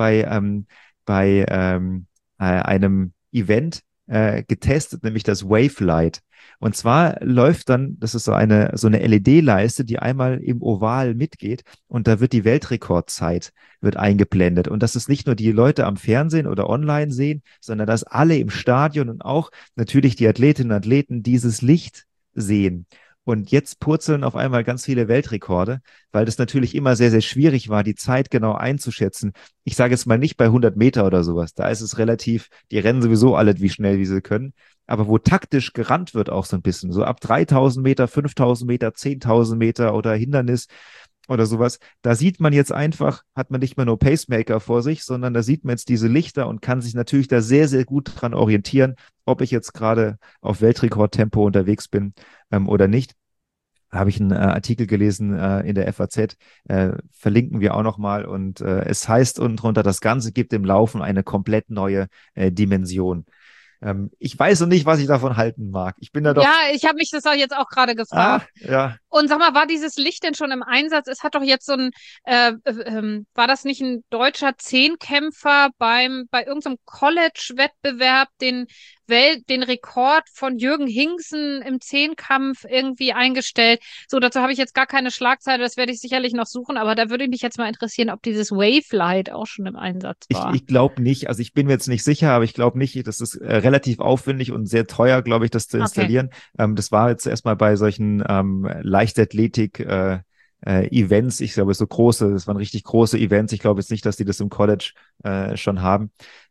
bei einem Event getestet, nämlich das Wavelight. Und zwar läuft dann, das ist so eine LED-Leiste, die einmal im Oval mitgeht und da wird die Weltrekordzeit wird eingeblendet. Und dass es nicht nur die Leute am Fernsehen oder online sehen, sondern dass alle im Stadion und auch natürlich die Athletinnen und Athleten dieses Licht sehen. Und jetzt purzeln auf einmal ganz viele Weltrekorde, weil das natürlich immer sehr, sehr schwierig war, die Zeit genau einzuschätzen. Ich sage jetzt mal nicht bei 100 Meter oder sowas. Da ist es relativ, die rennen sowieso alle wie schnell, wie sie können. Aber wo taktisch gerannt wird auch so ein bisschen, so ab 3000 Meter, 5000 Meter, 10.000 Meter oder Hindernis oder sowas, da sieht man jetzt einfach, hat man nicht mehr nur Pacemaker vor sich, sondern da sieht man jetzt diese Lichter und kann sich natürlich da sehr, sehr gut dran orientieren, ob ich jetzt gerade auf Weltrekordtempo unterwegs bin oder nicht. Da habe ich einen Artikel gelesen in der FAZ, verlinken wir auch nochmal und es heißt unten drunter, das Ganze gibt im Laufen eine komplett neue Dimension. Ich weiß noch nicht, was ich davon halten mag. Ich bin da Ja, doch, ich habe mich das auch jetzt auch gerade gefragt. ja, Und sag mal, war dieses Licht denn schon im Einsatz? Es hat doch jetzt so ein, war das nicht ein deutscher Zehnkämpfer bei irgendeinem College-Wettbewerb den Rekord von Jürgen Hingsen im Zehnkampf irgendwie eingestellt? So, dazu habe ich jetzt gar keine Schlagzeile, das werde ich sicherlich noch suchen, aber da würde mich jetzt mal interessieren, ob dieses Wavelight auch schon im Einsatz war. ich glaube nicht, also ich bin mir jetzt nicht sicher, aber ich glaube nicht, das ist relativ aufwendig und sehr teuer, glaube ich, das zu Okay. installieren. Das war jetzt erstmal bei solchen Leichtathletik Events. Ich glaube, so große, das waren richtig große Events. Ich glaube jetzt nicht, dass die das im College schon haben.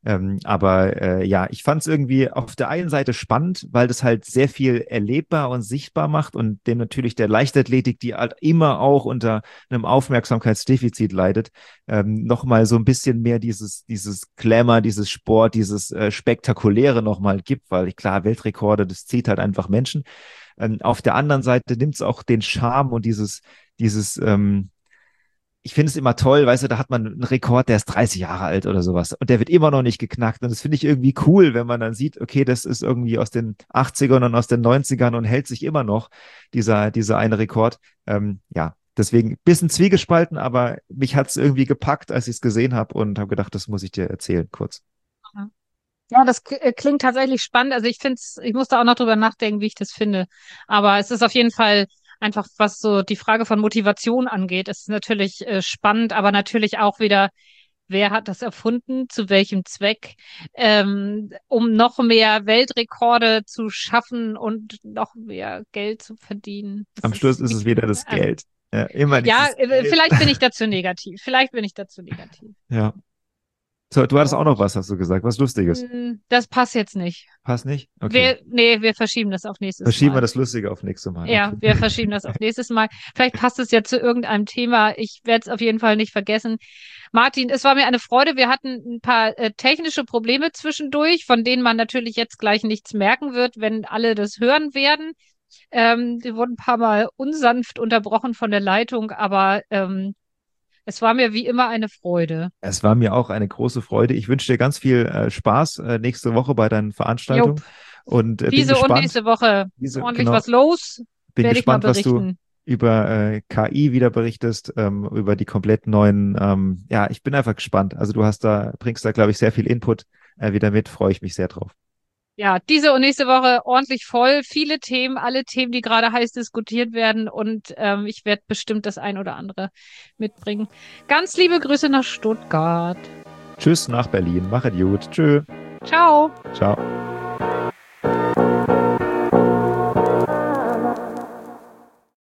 Aber ja, ich fand es irgendwie auf der einen Seite spannend, weil das halt sehr viel erlebbar und sichtbar macht und dem natürlich der Leichtathletik, die halt immer auch unter einem Aufmerksamkeitsdefizit leidet, nochmal so ein bisschen mehr dieses Glamour, dieses Sport, dieses Spektakuläre nochmal gibt, weil klar, Weltrekorde, das zieht halt einfach Menschen. Auf der anderen Seite nimmt es auch den Charme und dieses ich finde es immer toll, weißt du, da hat man einen Rekord, der ist 30 Jahre alt oder sowas und der wird immer noch nicht geknackt und das finde ich irgendwie cool, wenn man dann sieht, okay, das ist irgendwie aus den 80ern und aus den 90ern und hält sich immer noch, dieser eine Rekord. Ja, deswegen ein bisschen zwiegespalten, aber mich hat es irgendwie gepackt, als ich es gesehen habe und habe gedacht, das muss ich dir erzählen, kurz. Ja, das klingt tatsächlich spannend. Also ich muss da auch noch drüber nachdenken, wie ich das finde. Aber es ist auf jeden Fall einfach, was so die Frage von Motivation angeht, es ist natürlich spannend, aber natürlich auch wieder, wer hat das erfunden, zu welchem Zweck, um noch mehr Weltrekorde zu schaffen und noch mehr Geld zu verdienen. Am Schluss ist es wieder das Geld. Ja, immer ja, dieses Geld. vielleicht bin ich dazu negativ. Vielleicht bin ich dazu negativ. Ja. So, du hattest auch noch Gut. was, hast du gesagt, was Lustiges. Das passt jetzt nicht. Passt nicht? Okay. Nee, wir verschieben das auf nächstes Verschieben wir Mal. das Lustige auf nächste Mal. Ja, Okay. wir verschieben das auf nächstes Mal. Vielleicht passt es ja zu irgendeinem Thema. Ich werde es auf jeden Fall nicht vergessen. Martin, es war mir eine Freude. Wir hatten ein paar technische Probleme zwischendurch, von denen man natürlich jetzt gleich nichts merken wird, wenn alle das hören werden. Wir wurden ein paar Mal unsanft unterbrochen von der Leitung, aber es war mir wie immer eine Freude. Es war mir auch eine große Freude. Ich wünsche dir ganz viel Spaß nächste Woche bei deinen Jupp, Veranstaltungen und bin diese und gespannt, nächste Woche ist ordentlich genau, was los. bin Werde ich mal gespannt, was du berichten. über KI wieder berichtest, über die komplett neuen, ja, ich bin einfach gespannt. Also bringst da, glaube ich, sehr viel Input wieder mit, freue ich mich sehr drauf. Ja, diese und nächste Woche ordentlich voll. Viele Themen, alle Themen, die gerade heiß diskutiert werden. Und ich werde bestimmt das ein oder andere mitbringen. Ganz liebe Grüße nach Stuttgart. Tschüss nach Berlin, machet gut, tschö, Ciao. ciao.